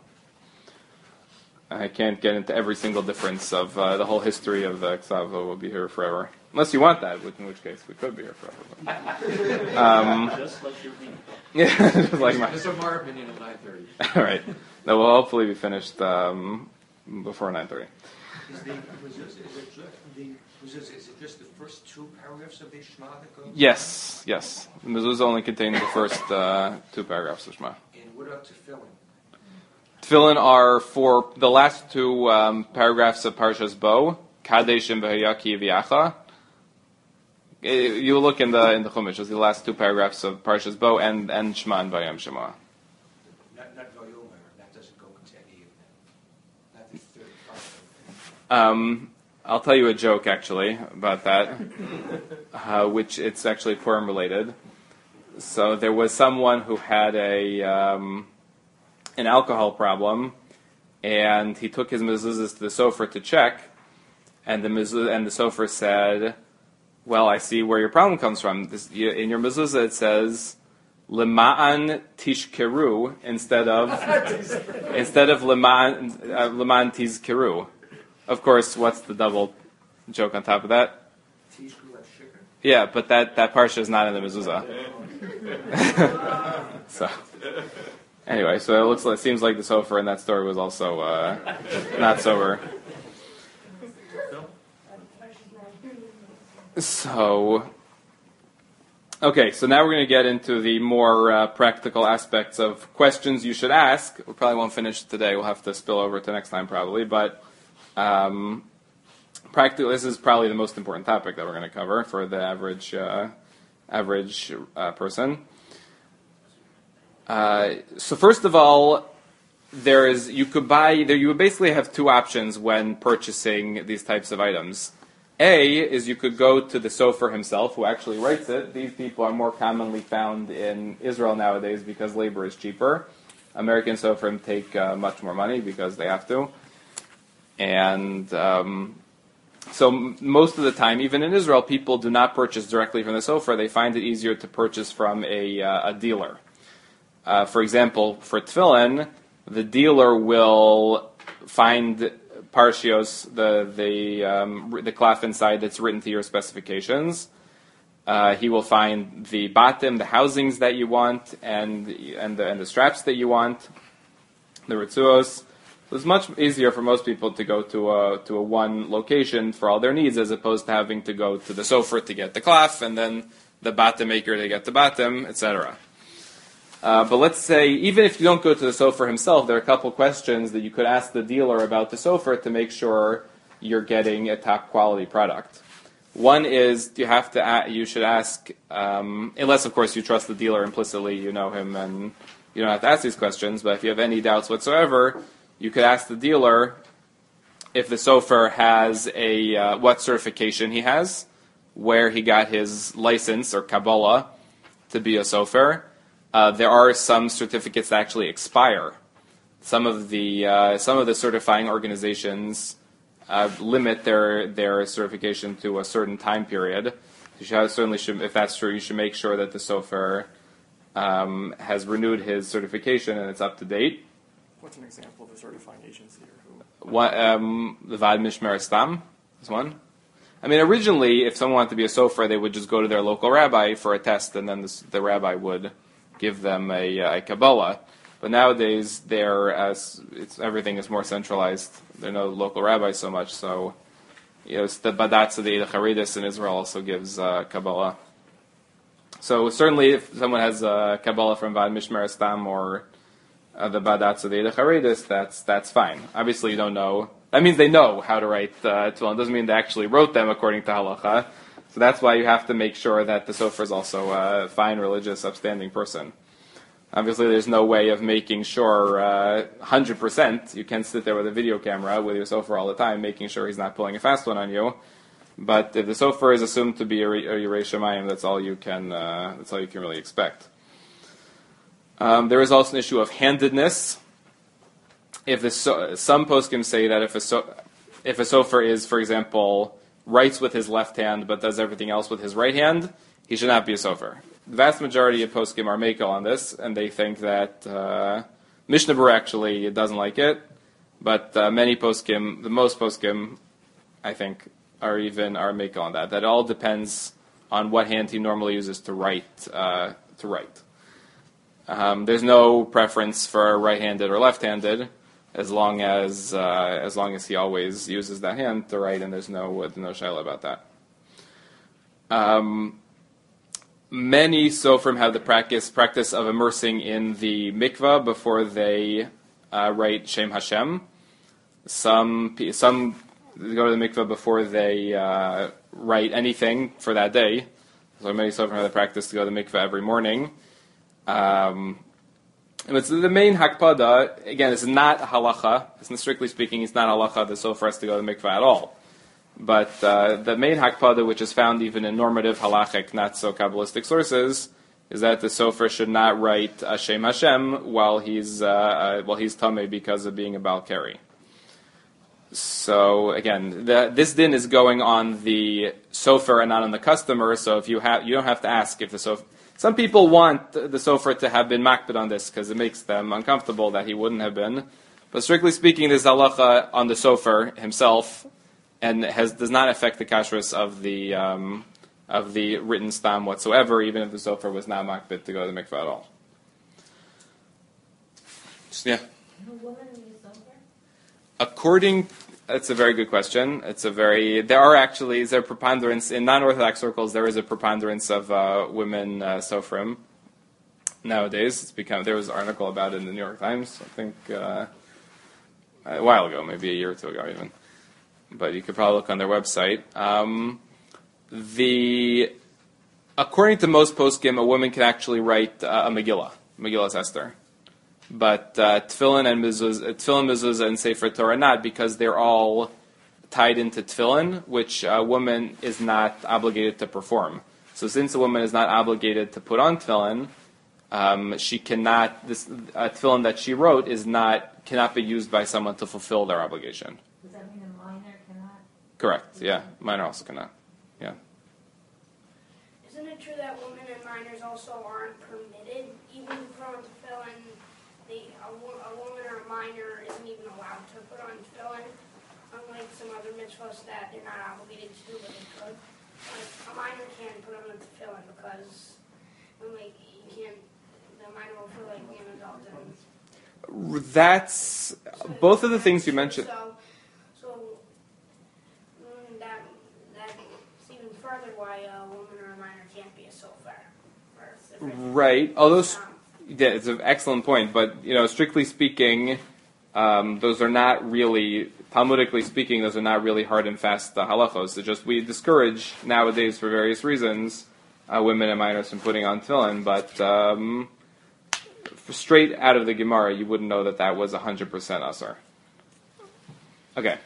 I can't get into every single difference of uh, the whole history of the Ksav. We'll be here forever, unless you want that. In which case, we could be here forever. Um, Just like your meat. yeah, just like my. This is my opinion of nine thirty. All right, that will hopefully be finished um, before nine thirty. Is the, was this, is it just the, was this, is it just the first two paragraphs of the Shema that go? Yes, yes. The mezuzah only contains the first uh, two paragraphs of Shema. And what about tefillin? Tefillin are for the last two um, paragraphs of Parshas Bo, Kadesh and V'hayaki V'yacha. You look in the in the Chumash, it's the last two paragraphs of Parshas Bo and and Shema and Vayam Shema. Not, not Vayomer, that doesn't go into any of them. Not the third part. Um, I'll tell you a joke actually about that, uh, which it's actually Purim related. So there was someone who had a um, an alcohol problem, and he took his mezuzahs to the sofer to check, and the mezuzah, and the sofer said, "Well, I see where your problem comes from. This, you, in your mezuzah it says lema'an tishkeru instead of instead of lema'an uh, lema'an tizkeru." Of course, what's the double joke on top of that. Yeah, but that, that parsha is not in the mezuzah. So, anyway, so it looks like, it seems like the sofer in that story was also uh, not sober. So, okay, so now we're going to get into the more uh, practical aspects of questions you should ask. We probably won't finish today. We'll have to spill over to next time probably, but um, practical. This is probably the most important topic that we're going to cover for the average uh, average uh, person. Uh, so first of all, there is you could buy. There you would basically have two options when purchasing these types of items. A is you could go to the sofer himself, who actually writes it. These people are more commonly found in Israel nowadays because labor is cheaper. American soferim take uh, much more money because they have to. And um, so m- most of the time, even in Israel, people do not purchase directly from the sofer. They find it easier to purchase from a, uh, a dealer. Uh, for example, for tefillin, the dealer will find parshios, the the um, the cloth inside that's written to your specifications. Uh, he will find the batim, the housings that you want, and and the and the straps that you want, the ritzuos. So it's much easier for most people to go to a to a one location for all their needs, as opposed to having to go to the sofer to get the cloth, and then the batim maker to get the batim, et cetera. Uh, but let's say, even if you don't go to the sofer himself, there are a couple questions that you could ask the dealer about the sofer to make sure you're getting a top quality product. One is you have to a- you should ask, um, unless of course you trust the dealer implicitly, you know him, and you don't have to ask these questions. But if you have any doubts whatsoever, you could ask the dealer if the sofer has a uh, what certification he has, where he got his license or Kabbalah to be a sofer. Uh, there are some certificates that actually expire. Some of the uh, some of the certifying organizations uh, limit their their certification to a certain time period. You should certainly should, if that's true, you should make sure that the sofer um, has renewed his certification and it's up to date. What's an example of a certifying agency or who? What, um, the Vad Mishmer Stam is one. I mean, originally, if someone wanted to be a sofer, they would just go to their local rabbi for a test, and then this, the rabbi would give them a, a Kabbalah. But nowadays, they're as it's everything is more centralized. There are no local rabbis so much. So, you know, it's the Badatz of the Eid Charidis in Israel also gives uh, Kabbalah. So certainly, if someone has a Kabbalah from Vad Mishmer Stam or uh, the Badatz of the Eid Charidis, that's that's fine. Obviously, you don't know. That means they know how to write uh, Tefillin. It doesn't mean they actually wrote them according to halacha. So that's why you have to make sure that the sofer is also a fine, religious, upstanding person. Obviously, there's no way of making sure uh, one hundred percent. You can't sit there with a video camera with your sofer all the time, making sure he's not pulling a fast one on you. But if the sofer is assumed to be a Yirei Shamayim, that's all you can. Uh, that's all you can really expect. Um, there is also an issue of handedness. If the so, some poskim say that if a so, if a sofer is, for example, writes with his left hand but does everything else with his right hand, he should not be a sofer. The vast majority of poskim are mekel on this, and they think that uh, Mishnah Berurah actually doesn't like it, but uh, many poskim, the most poskim, I think, are even are mekel on that. That all depends on what hand he normally uses to write. Uh, to write. Um, there's no preference for right-handed or left-handed, as long as uh, as long as he always uses that hand to write, and there's no uh, no shaila about that. Um, many sofrim have the practice practice of immersing in the mikvah before they uh, write Shem Hashem. Some some go to the mikvah before they uh, write anything for that day. So many sofrim have the practice to go to the mikvah every morning. Um, But the main hakpada, again, is not halacha. It's not, strictly speaking, it's not halacha the sofer has to go to the mikvah at all. But uh, the main hakpada, which is found even in normative halachic, not so kabbalistic sources, is that the sofer should not write Hashem Hashem while he's uh, uh, while he's tameh because of being a bal keri. So again, the, this din is going on the sofer and not on the customer. So if you have, you don't have to ask if the sofer. Some people want the sofer to have been makbid on this because it makes them uncomfortable that he wouldn't have been. But strictly speaking, this halacha on the sofer himself, and has does not affect the kashrus of the um, of the written stam whatsoever, even if the sofer was not makbid to go to the mikvah at all. Yeah. According, that's a very good question. It's a very there are actually is there a preponderance in non-Orthodox circles. There is a preponderance of uh, women uh, sofrim nowadays. It's become there was an article about it in the New York Times. I think uh, a while ago, maybe a year or two ago, even. But you could probably look on their website. Um, the according to most poskim, a woman can actually write uh, a Megillah, Megillas Esther. But uh, tefillin and mezuzah, tefillin, mezuzah, and sefer Torah not, because they're all tied into tefillin, which a woman is not obligated to perform. So since a woman is not obligated to put on tefillin, um, she cannot. This uh, tefillin that she wrote is not cannot be used by someone to fulfill their obligation. Does that mean a minor cannot? Correct. Yeah, minor also cannot. Yeah. Isn't it true that women and minors also aren't permitted, even to put on tefillin? They, a, wo- a woman or a minor isn't even allowed to put on tefillin, unlike some other mitzvahs that they're not obligated to, but they could. Like, a minor can't put on a tefillin because, like, you can't. The minor will feel like being an adult. And, That's both of the things you mentioned. So, so mm, that that's even further why a woman or a minor can't be a sofer. Or a sefer. Right. Although. Um, Yeah, it's an excellent point, but you know, strictly speaking, um, those are not really, Talmudically speaking, those are not really hard and fast uh, halachos. It's just we discourage nowadays for various reasons uh, women and minors from putting on tefillin, but um, straight out of the Gemara, you wouldn't know that that was one hundred percent asar. Okay.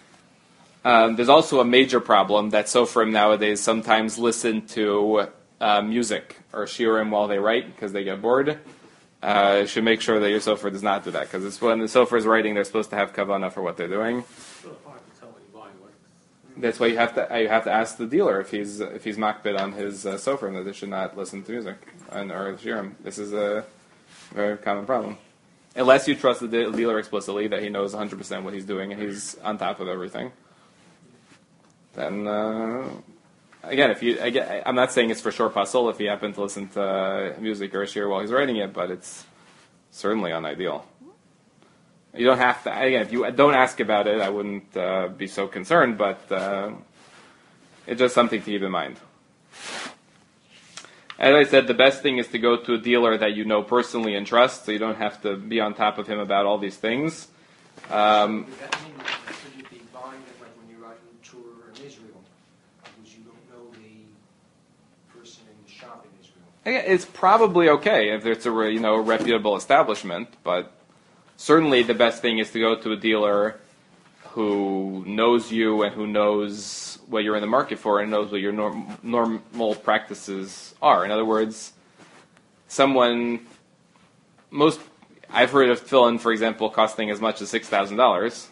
Um, there's also a major problem that sofrim nowadays sometimes listen to uh, music or shiurim while they write because they get bored. Uh, you should make sure that your sofer does not do that, because it's when the sofer is writing, they're supposed to have kavanah for what they're doing. That's why you have to you have to ask the dealer if he's if he's makbid on his uh, sofer that they should not listen to music and or shiurim. This is a very common problem. Unless you trust the de- dealer explicitly that he knows one hundred percent what he's doing and he's on top of everything. Then, uh, again, if you, again, I'm not saying it's for sure pasul if you happen to listen to uh, music or a shir while he's writing it, but it's certainly unideal. You don't have to, again, if you don't ask about it, I wouldn't uh, be so concerned, but uh, it's just something to keep in mind. As I said, the best thing is to go to a dealer that you know personally and trust, so you don't have to be on top of him about all these things. Um, Would that mean that you'd be buying it like when you're out on tour in Israel, because you don't know the person in the shop in Israel? It's probably okay if it's a re- you know a reputable establishment, but certainly the best thing is to go to a dealer who knows you and who knows what you're in the market for and knows what your norm- normal practices are. In other words, someone most I've heard of tefillin, for example, costing as much as six thousand dollars.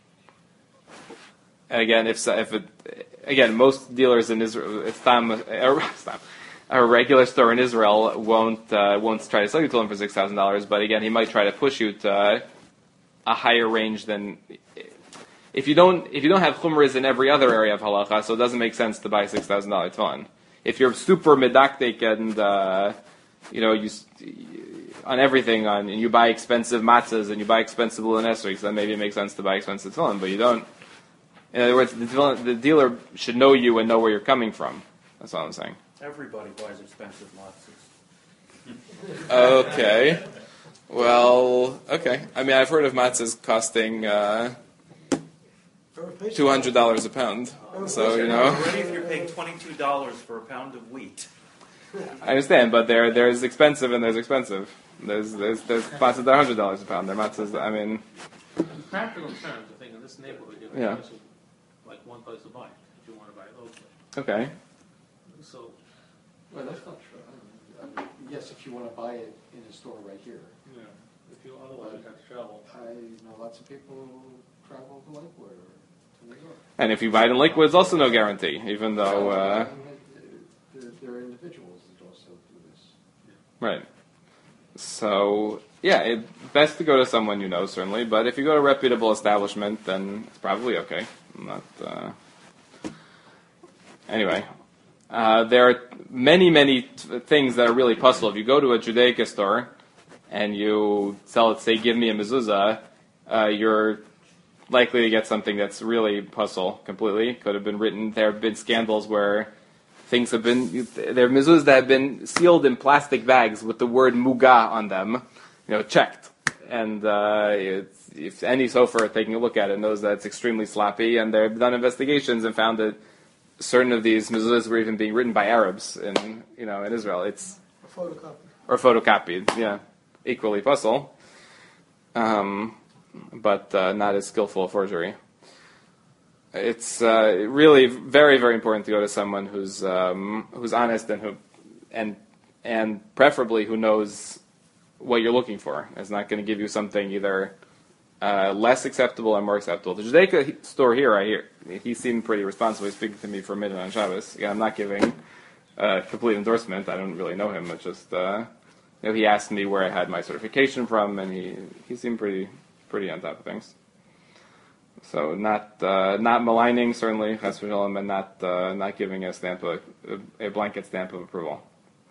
And again, if if it, again most dealers in Israel, if Stam, a regular store in Israel won't uh, won't try to sell you tefillin for six thousand dollars, but again, he might try to push you to uh, a higher range than. If you don't, if you don't have chumras in every other area of halacha, so it doesn't make sense to buy six thousand dollar tefillin. If you're super medaktik and uh, you know you on everything on, and you buy expensive matzahs and you buy expensive lunesriks, then maybe it makes sense to buy expensive tefillin. But you don't. In other words, the, tefillin, the dealer should know you and know where you're coming from. That's all I'm saying. Everybody buys expensive matzahs. Okay. Well, okay. I mean, I've heard of matzahs costing. Uh, Two hundred dollars a pound. So you know. Already, if you're paying twenty-two dollars for a pound of wheat. I understand, but there there's expensive and there's expensive. There's there's there's matzahs that are hundred dollars a pound. There are matzahs. I mean. In practical terms, I think in this neighborhood, you have Yeah. a place of, like one place to buy if you want to buy locally. Okay. So, Well, that's not true. I mean, yes, if you want to buy it in a store right here. yeah, if you otherwise you have to travel. I know lots of people who travel to Lakewood or to New York. And if you buy it in Lakewood, it's also no guarantee, even though. Uh, There, there are individuals that also do this. right. So yeah, it, best to go to someone you know certainly, but if you go to a reputable establishment, then it's probably okay. I'm not. Uh... Anyway, uh, there are many, many t- things that are really puzzle. If you go to a Judaica store and you tell it, say, give me a mezuzah, uh, you're likely to get something that's really puzzle completely. Could have been written. There have been scandals where things have been, there are mezuzahs that have been sealed in plastic bags with the word muga on them, you know, checked. And uh, it's, if any sofer taking a look at it knows that it's extremely sloppy, and they've done investigations and found that certain of these mezuzahs were even being written by Arabs in, you know, in Israel. It's Or photocopied. or photocopied, yeah, equally puzzle, um, but uh, not as skillful a forgery. It's uh, really very, very important to go to someone who's um, who's honest and who and and preferably who knows what you're looking for. It's not going to give you something either uh, less acceptable or more acceptable. The Judaica store here, I hear, he seemed pretty responsible. He's speaking to me for a minute on Shabbos. Yeah, I'm not giving a complete endorsement. I don't really know him. It's just uh, you know, he asked me where I had my certification from, and he, he seemed pretty pretty on top of things. So not uh, not maligning, certainly, chas v'shalom, and not uh, not giving a stamp of, a blanket stamp of approval.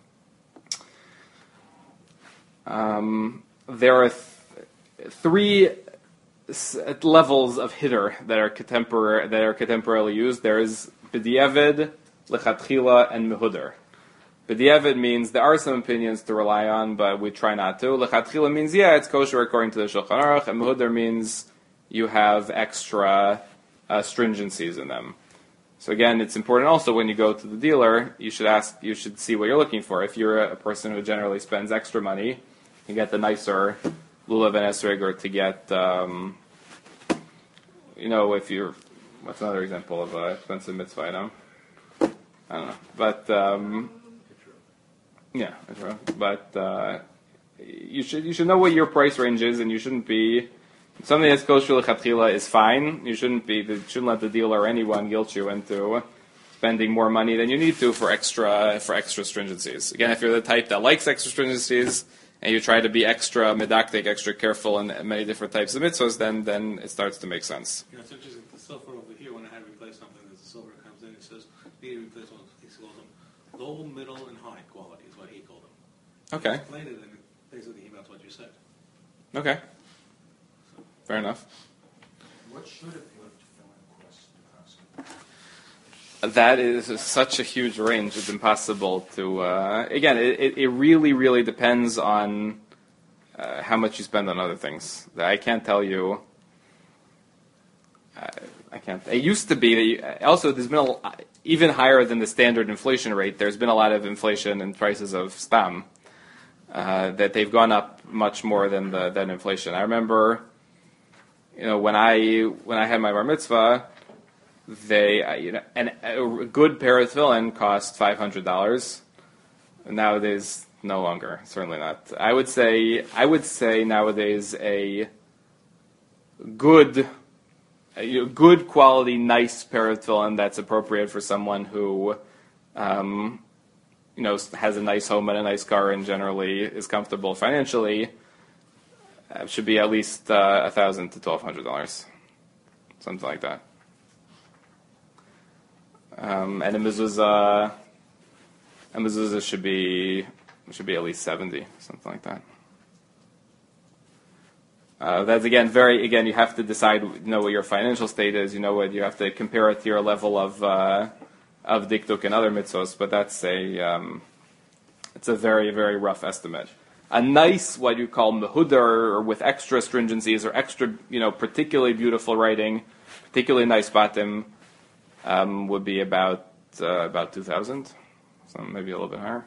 Um, there are th- three s- levels of hitter that are contemporary that are contemporarily used. There is b'diavad, lechatchila, and mehuder. B'diavad means there are some opinions to rely on, but we try not to. Lechatchila means yeah, it's kosher according to the Shulchan Aruch, and mehuder means you have extra uh, stringencies in them. So again, it's important also when you go to the dealer, you should ask, you should see what you're looking for. If you're a, a person who generally spends extra money, you can get the nicer lulav and esrog, or to get, um, you know, if you're, what's another example of an expensive mitzvah item? I don't know, but um, yeah, but uh, you should you should know what your price range is, and you shouldn't be. Something that's kosher lechatchila is fine. You shouldn't be. You shouldn't let the dealer or anyone guilt you into spending more money than you need to for extra for extra stringencies. Again, if you're the type that likes extra stringencies and you try to be extra medactic, extra careful in many different types of mitzvahs, then then it starts to make sense. You know, it's interesting. The silver over here, when I had to replace something, the silver comes in. He says, "Need to replace one." He calls them low, middle, and high quality is what he called them. Okay. He explained it, and basically he meant what you said. Okay. Fair enough. What should a fill cost approximately? That is such a huge range. It's impossible to. Uh, again, it, it really, really depends on uh, how much you spend on other things. I can't tell you. I, I can't. It used to be that. You, also, there's been a, even higher than the standard inflation rate. There's been a lot of inflation in prices of stam. Uh, that they've gone up much more than the than inflation. I remember. You know, when I when I had my bar mitzvah, they uh, you know, and a good pair of tefillin cost five hundred dollars. Nowadays, no longer. Certainly not. I would say I would say nowadays a good, a, you know, good quality, nice pair of tefillin that's appropriate for someone who, um, you know, has a nice home and a nice car and generally is comfortable financially. Uh, should be at least uh, a thousand to twelve hundred dollars, something like that. Um, and a mezuzah, a mezuzah should be should be at least seventy, something like that. Uh, that's again very again you have to decide, you know, what your financial state is. You know what you have to compare it to your level of uh, of diktuk and other mitzvos. But that's a um, it's a very very rough estimate. A nice, what you call mehuder, or with extra stringencies, or extra, you know, particularly beautiful writing, particularly nice batim, um, would be about uh, about two thousand, so maybe a little bit higher.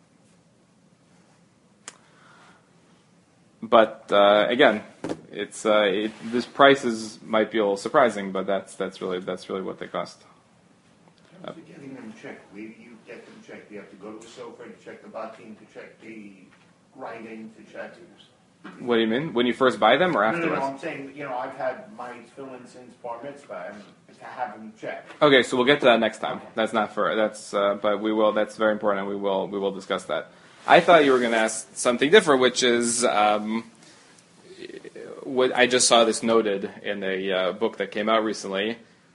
But uh, again, it's uh, it, this prices might be a little surprising, but that's that's really that's really what they cost. In terms of getting them checked, where do you get them checked? Do you have to go to a sofer to check the batim, to check the writing, to check? What do you mean? When you first buy them, or No, afterwards? no, no, I'm saying, you know, I've had my tefillin since bar mitzvah, and to have them checked. Okay, so we'll get to that next time. That's not for that's, uh, but we will. That's very important, and we will we will discuss that. I thought you were going to ask something different, which is um, what I just saw this noted in a uh, book that came out recently,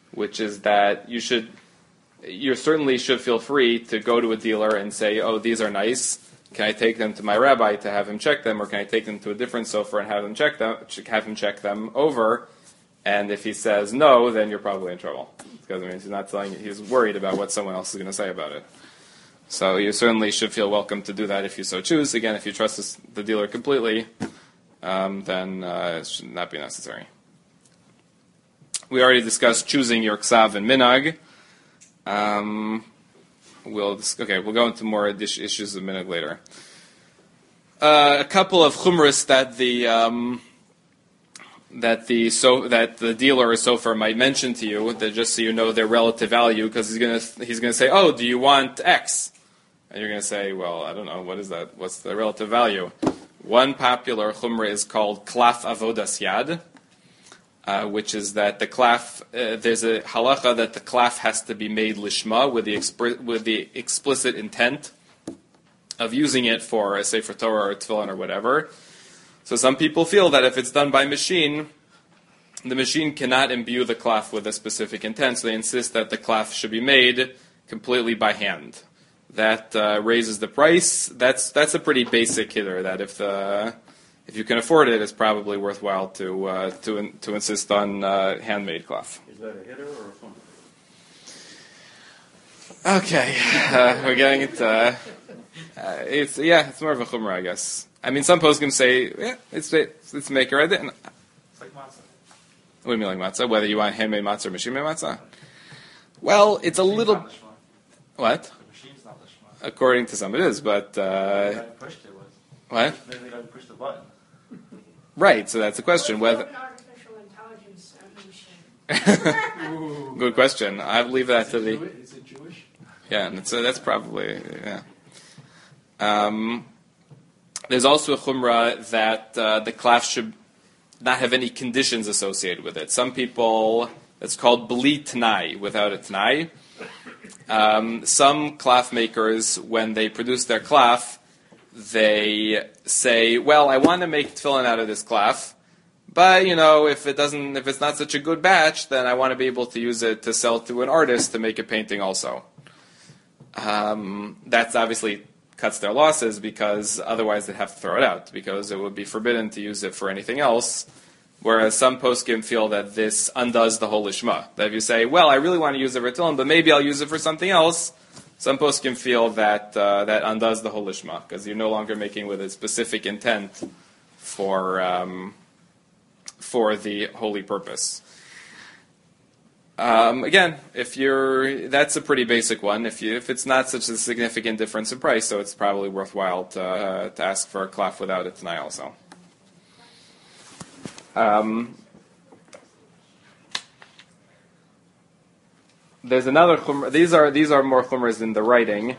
which is that you should, you certainly should feel free to go to a dealer and say, oh, these are nice. Can I take them to my rabbi to have him check them, or can I take them to a different sofer and have him check them, have him check them over? And if he says no, then you're probably in trouble, because it means he's not telling you, he's worried about what someone else is going to say about it. So you certainly should feel welcome to do that if you so choose. Again, if you trust this, the dealer completely, um, then uh, it should not be necessary. We already discussed choosing your ksav and minag. Um, we'll okay, we'll go into more issues a minute later. Uh, a couple of chumras that the um, that the so that the dealer or sofer might mention to you, that just so you know their relative value, because he's gonna he's gonna say, oh, do you want X? And you're gonna say, well, I don't know, what is that? What's the relative value? One popular chumra is called klaf avodas yad. Uh, which is that the klaf, uh, there's a halacha that the klaf has to be made lishma with the expr- with the explicit intent of using it for a sefer Torah or tefillin or whatever. So some people feel that if it's done by machine, the machine cannot imbue the klaf with a specific intent, so they insist that the klaf should be made completely by hand. That uh, raises the price. That's that's a pretty basic hitter, that if the If you can afford it, it's probably worthwhile to uh, to in, to insist on uh, handmade cloth. Is that a hitter or a phone? Okay, uh, we're getting it. Uh, uh, it's yeah, it's more of a chumrah, I guess. I mean, some poskim say, yeah, it's it's, it's maker. It's like matzah. What do you mean like matzah? Whether you want handmade matzah or machine made matzah? Well, it's a little. What? The machine's not lishma. According to some, it is, but. Uh, They pushed it was. What? Maybe they don't push the button. Right, so that's the question. Whether. An artificial intelligence machine. Good question. I leave that to the. Is it Jewish? Yeah, and it's, uh, that's probably yeah. Um, there's also a chumrah that uh, the klaf should not have any conditions associated with it. Some people, it's called bli t'nai, without a t'nai. Um, some klaf makers, when they produce their klaf, they say, well, I want to make tefillin out of this klaf, but, you know, if it doesn't, if it's not such a good batch, then I want to be able to use it to sell to an artist to make a painting also. Um, that's obviously cuts their losses, because otherwise they'd have to throw it out, because it would be forbidden to use it for anything else. Whereas some poskim feel that this undoes the whole lishma. That if you say, well, I really want to use it for tefillin, but maybe I'll use it for something else, some poskim feel that uh, that undoes the whole lishma, because you're no longer making with a specific intent for um, for the holy purpose. Um, again, if you're that's a pretty basic one. If you if it's not such a significant difference in price, so it's probably worthwhile to uh, to ask for a klaf without a t'nai also. Um, There's another chumrah. These are these are more chumras in the writing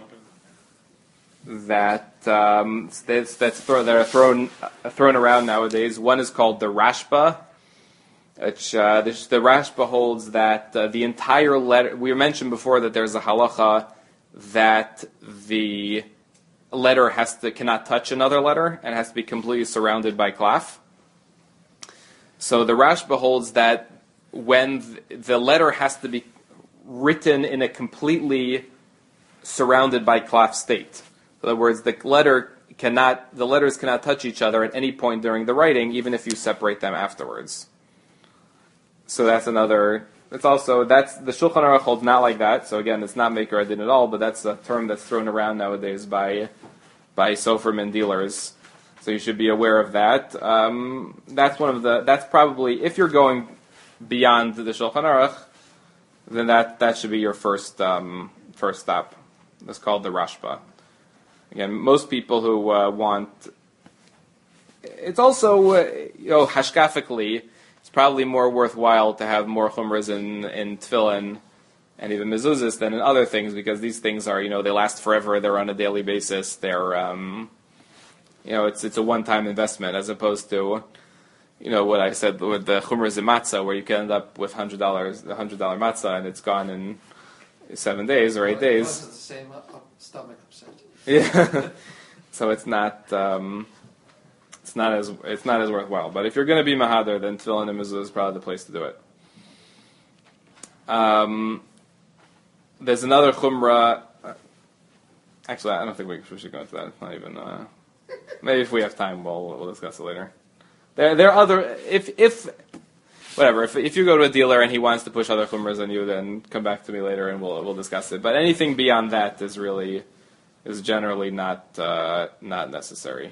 that um, that's, that's throw, that are thrown uh, thrown around nowadays. One is called the Rashba. Which uh, the, the Rashba holds that uh, the entire letter. We mentioned before that there's a halacha that the letter has to cannot touch another letter and has to be completely surrounded by klaf. So the Rashba holds that when th- the letter has to be written in a completely surrounded by klaf state. In other words, the letter cannot, the letters cannot touch each other at any point during the writing, even if you separate them afterwards. So that's another. It's also that's the Shulchan Aruch holds not like that. So again, it's not maker adin at all, but that's a term that's thrown around nowadays by by soferim and dealers. So you should be aware of that. Um, that's one of the. That's probably if you're going beyond the Shulchan Aruch, then that, that should be your first um, first stop. It's called the Rashba. Again, most people who uh, want, it's also uh, you know hashkafically, it's probably more worthwhile to have more chumras in in tefillin and even mezuzahs than in other things, because these things are you know they last forever. They're on a daily basis. They're um, you know it's it's a one time investment as opposed to. You know what I said with the chumras in matzah, where you can end up with hundred dollars, a hundred dollar matzah, and it's gone in seven days or eight Well, days. It's the same up, up, stomach upset. Yeah, so it's not, um, it's not as it's not as worthwhile. But if you're going to be mahader, then tefillin and mezuzah is probably the place to do it. Um, there's another chumrah. uh, Actually, I don't think we, we should go into that. It's not even. Uh, maybe if we have time, we'll we'll discuss it later. There there are other if if whatever if if you go to a dealer and he wants to push other chumras on you, then come back to me later and we'll we'll discuss it. But anything beyond that is really is generally not uh, not necessary.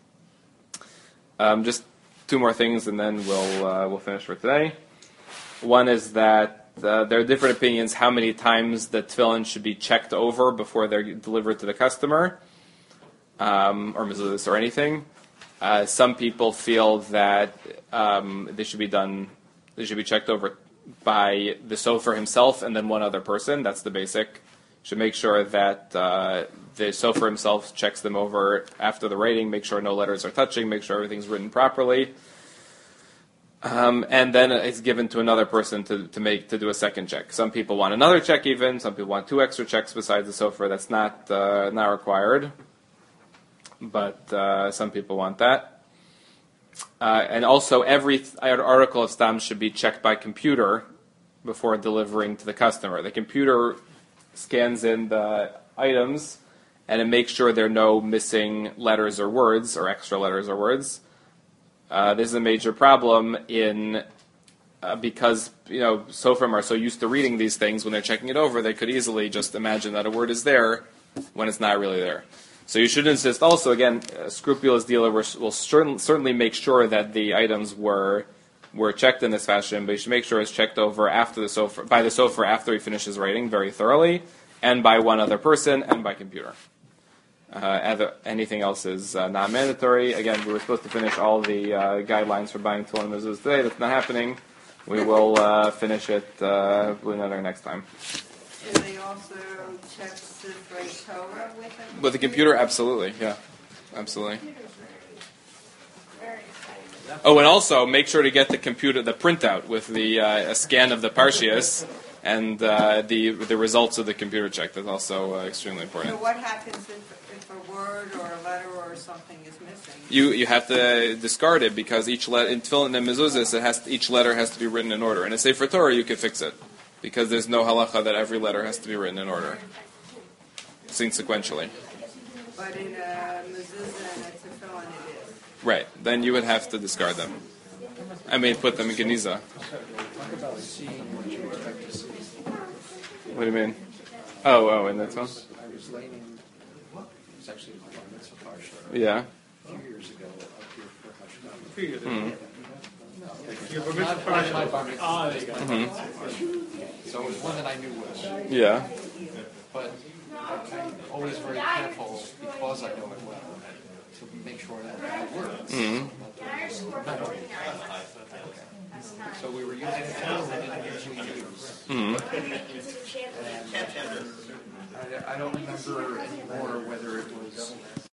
Um, just two more things, and then we'll uh, we'll finish for today. One is that uh, there are different opinions how many times the tefillin should be checked over before they're delivered to the customer, um, or mezuzahs or anything. Uh, some people feel that um, they should be done. They should be checked over by the sofer himself and then one other person. That's the basic. Should make sure that uh, the sofer himself checks them over after the writing, make sure no letters are touching, make sure everything's written properly. Um, and then it's given to another person to, to make to do a second check. Some people want another check even. Some people want two extra checks besides the sofer. That's not uh, not required, but uh, some people want that. Uh, and also, every th- article of stam should be checked by computer before delivering to the customer. The computer scans in the items, and it makes sure there are no missing letters or words, or extra letters or words. Uh, this is a major problem in uh, because you know Sofrim are so used to reading these things when they're checking it over, they could easily just imagine that a word is there when it's not really there. So you should insist. Also, again, a scrupulous dealer will certain, certainly make sure that the items were were checked in this fashion, but you should make sure it's checked over after the sofer, by the sofer after he finishes writing very thoroughly, and by one other person, and by computer. Uh, other, anything else is uh, not mandatory. Again, we were supposed to finish all the uh, guidelines for buying tefillin and mezuzahs today. That's not happening. We will uh, finish it uh, another next time. Do they also check Sifrei Torah with them? With the computer, absolutely. Yeah, absolutely. Oh, and also make sure to get the computer, the printout with the uh, a scan of the parshias and uh, the the results of the computer check. That's also uh, extremely important. So what happens if, if a word or a letter or something is missing? You you have to discard it because each let in tefillin and mezuzahs, it has to, each letter has to be written in order. In a Sefer Torah, you could fix it because there's no halacha that every letter has to be written in order, seen sequentially. But in a mezuzah and a tefillin, it is. Right. Then you would have to discard them. I mean, put them in geniza. Talk about seeing what you expect to see. What do you mean? Oh, oh, in this one? I was laying in, it was actually my bar mitzvah parsha. Yeah. A few years ago up here for Hashanah. A few years ago. No, Your bar not, mitzvah not parsha. my bar mitzvah. Ah, there you go. Mm-hmm. So it was one that I knew well. Yeah. But I'm always very careful because I know it well to make sure that it works. Mm-hmm. Not only- So we were using a tool we didn't usually use. Mm-hmm. And I, I don't remember anymore whether it was